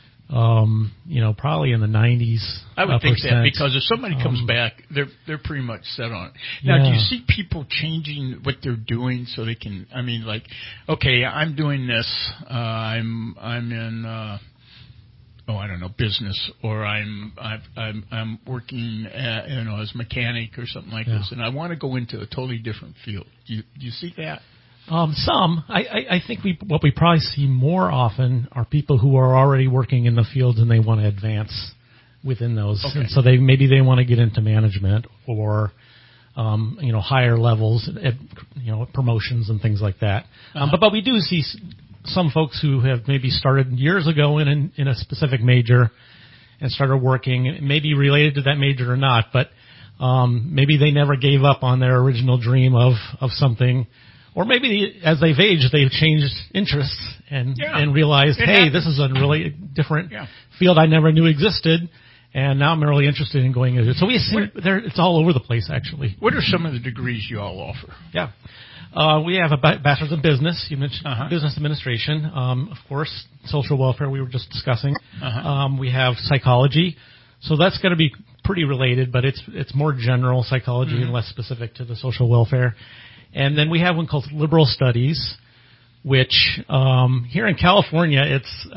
probably in the 90s. I would think percent. that, because if somebody comes back, they're pretty much set on it. Now, do you see people changing what they're doing so they can? I mean, like, okay, I'm doing this. I'm in, I don't know, business, or I'm working as a mechanic or something like this, and I want to go into a totally different field. Do you see that? Some. I think what we probably see more often are people who are already working in the fields and they want to advance within those. Okay. And so they want to get into management or, higher levels, promotions and things like that. But we do see some folks who have maybe started years ago in a specific major and started working, maybe related to that major or not, but maybe they never gave up on their original dream of something. Or maybe as they've aged, they've changed interests and realized, hey, this is a really different field I never knew existed, and now I'm really interested in going into it. So we see it's all over the place, actually. What are some of the degrees you all offer? Yeah. We have a bachelor's in business. You mentioned business administration. Of course, social welfare we were just discussing. We have psychology. So that's going to be pretty related, but it's more general psychology and less specific to the social welfare. And then we have one called liberal studies, which here in California, it's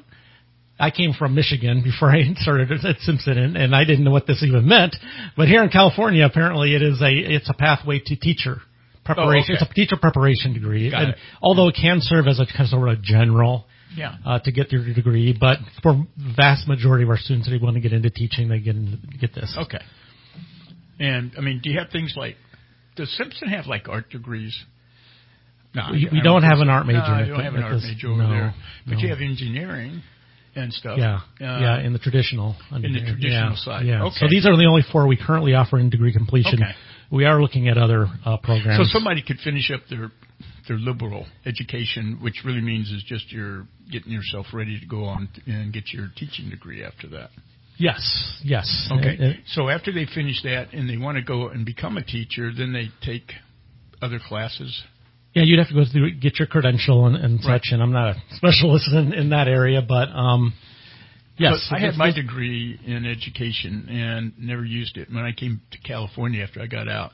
I came from Michigan before I started at Simpson, and I didn't know what this even meant. But here in California, apparently it's a pathway to teacher preparation. It's a teacher preparation degree. Got it. Although it can serve as a kind of sort of general to get your degree, but for the vast majority of our students that want to get into teaching, they get this. Okay. And I mean, do you have things like? Does Simpson have like art degrees? No, we don't have an art major. No, you don't have an art major over there. But you have engineering and stuff. Yeah, in the traditional. In the traditional side. Yeah. Okay. So these are the only 4 we currently offer in degree completion. Okay. We are looking at other programs. So somebody could finish up their liberal education, which really means is just you're getting yourself ready to go on and get your teaching degree after that. Yes. Okay. So after they finish that and they want to go and become a teacher, then they take other classes. Yeah, you'd have to go through, get your credential and such, and I'm not a specialist in that area, but yes. But I had my degree in education and never used it. When I came to California after I got out,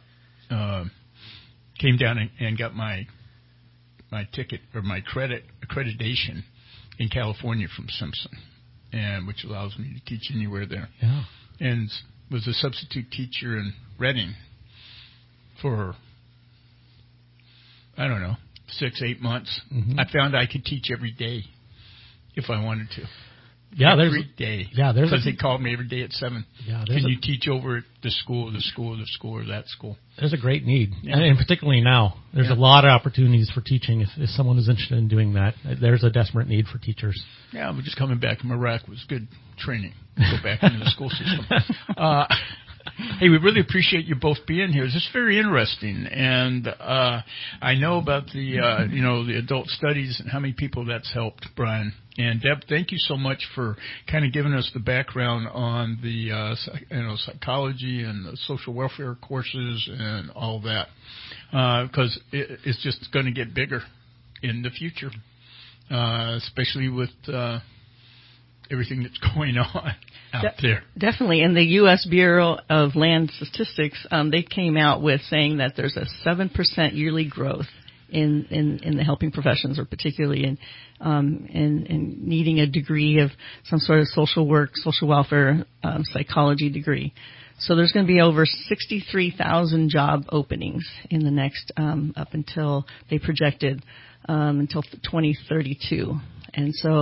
came down and got my ticket or my accreditation in California from Simpson. And which allows me to teach anywhere there. Yeah. And was a substitute teacher in Reading for, 6-8 months. I found I could teach every day if I wanted to. Yeah, every day. Yeah, because they called me every day at 7. Yeah, can you teach over at the school, or that school? There's a great need, and particularly now, there's a lot of opportunities for teaching. If someone is interested in doing that, there's a desperate need for teachers. Yeah, we're just coming back from Iraq was good training. Go back into the school system. Hey, we really appreciate you both being here. This is very interesting, and I know about the the adult studies and how many people that's helped, Brian. And Deb, thank you so much for kind of giving us the background on the psychology and the social welfare courses and all that, because it's just going to get bigger in the future, especially with everything that's going on out there. Definitely. And the U.S. Bureau of Land Statistics, they came out with saying that there's a 7% yearly growth in the helping professions, or particularly in needing a degree of some sort of social work, social welfare, psychology degree. So there's going to be over 63,000 job openings in the next, up until they projected, until 2032. And so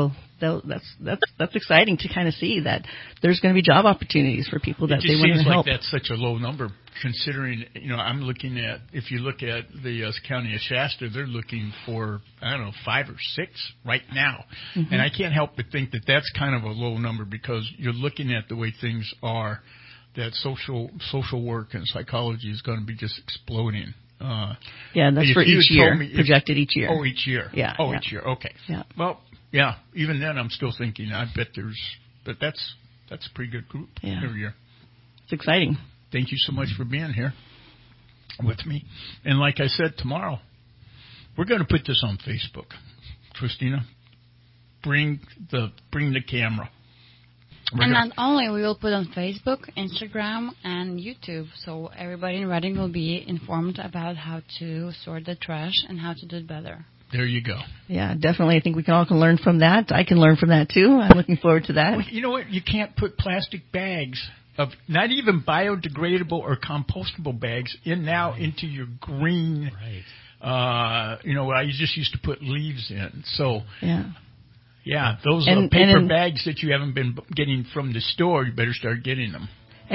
that's exciting to kind of see that there's going to be job opportunities for people that they want to help. It just seems like that's such a low number, considering, I'm looking at, if you look at the county of Shasta, they're looking for, 5 or 6 right now. Mm-hmm. And I can't help but think that that's kind of a low number, because you're looking at the way things are, that social work and psychology is going to be just exploding. That's for each year, projected each year. Oh, each year. Yeah. Oh, each year. Okay. Yeah. Well, even then I'm still thinking, I bet that's a pretty good group every year. It's exciting. Thank you so much for being here with me. And like I said, tomorrow, we're going to put this on Facebook. Christina, bring the camera. And not only, we will put on Facebook, Instagram, and YouTube, so everybody in Reading will be informed about how to sort the trash and how to do it better. There you go. Yeah, definitely. I think we can all learn from that. I can learn from that, too. I'm looking forward to that. Well, you know what? You can't put plastic bags, of not even biodegradable or compostable bags, into your green. Right. I just used to put leaves in. So. Yeah, those paper bags that you haven't been getting from the store, you better start getting them.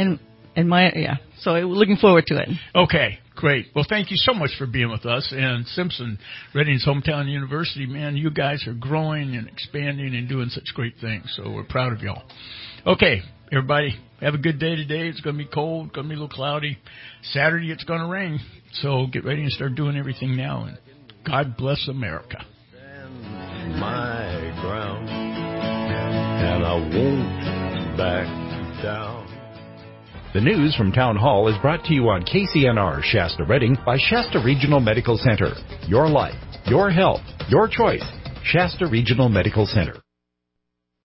So looking forward to it. Okay, great. Well, thank you so much for being with us. And Simpson, Reading's hometown university, man, you guys are growing and expanding and doing such great things. So we're proud of y'all. Okay, everybody, have a good day today. It's going to be cold, going to be a little cloudy. Saturday, it's going to rain. So get ready and start doing everything now. And God bless America. My ground, and I won't back down. The news from Town Hall is brought to you on KCNR Shasta Reading by Shasta Regional Medical Center. Your life, your health, your choice. Shasta Regional Medical Center.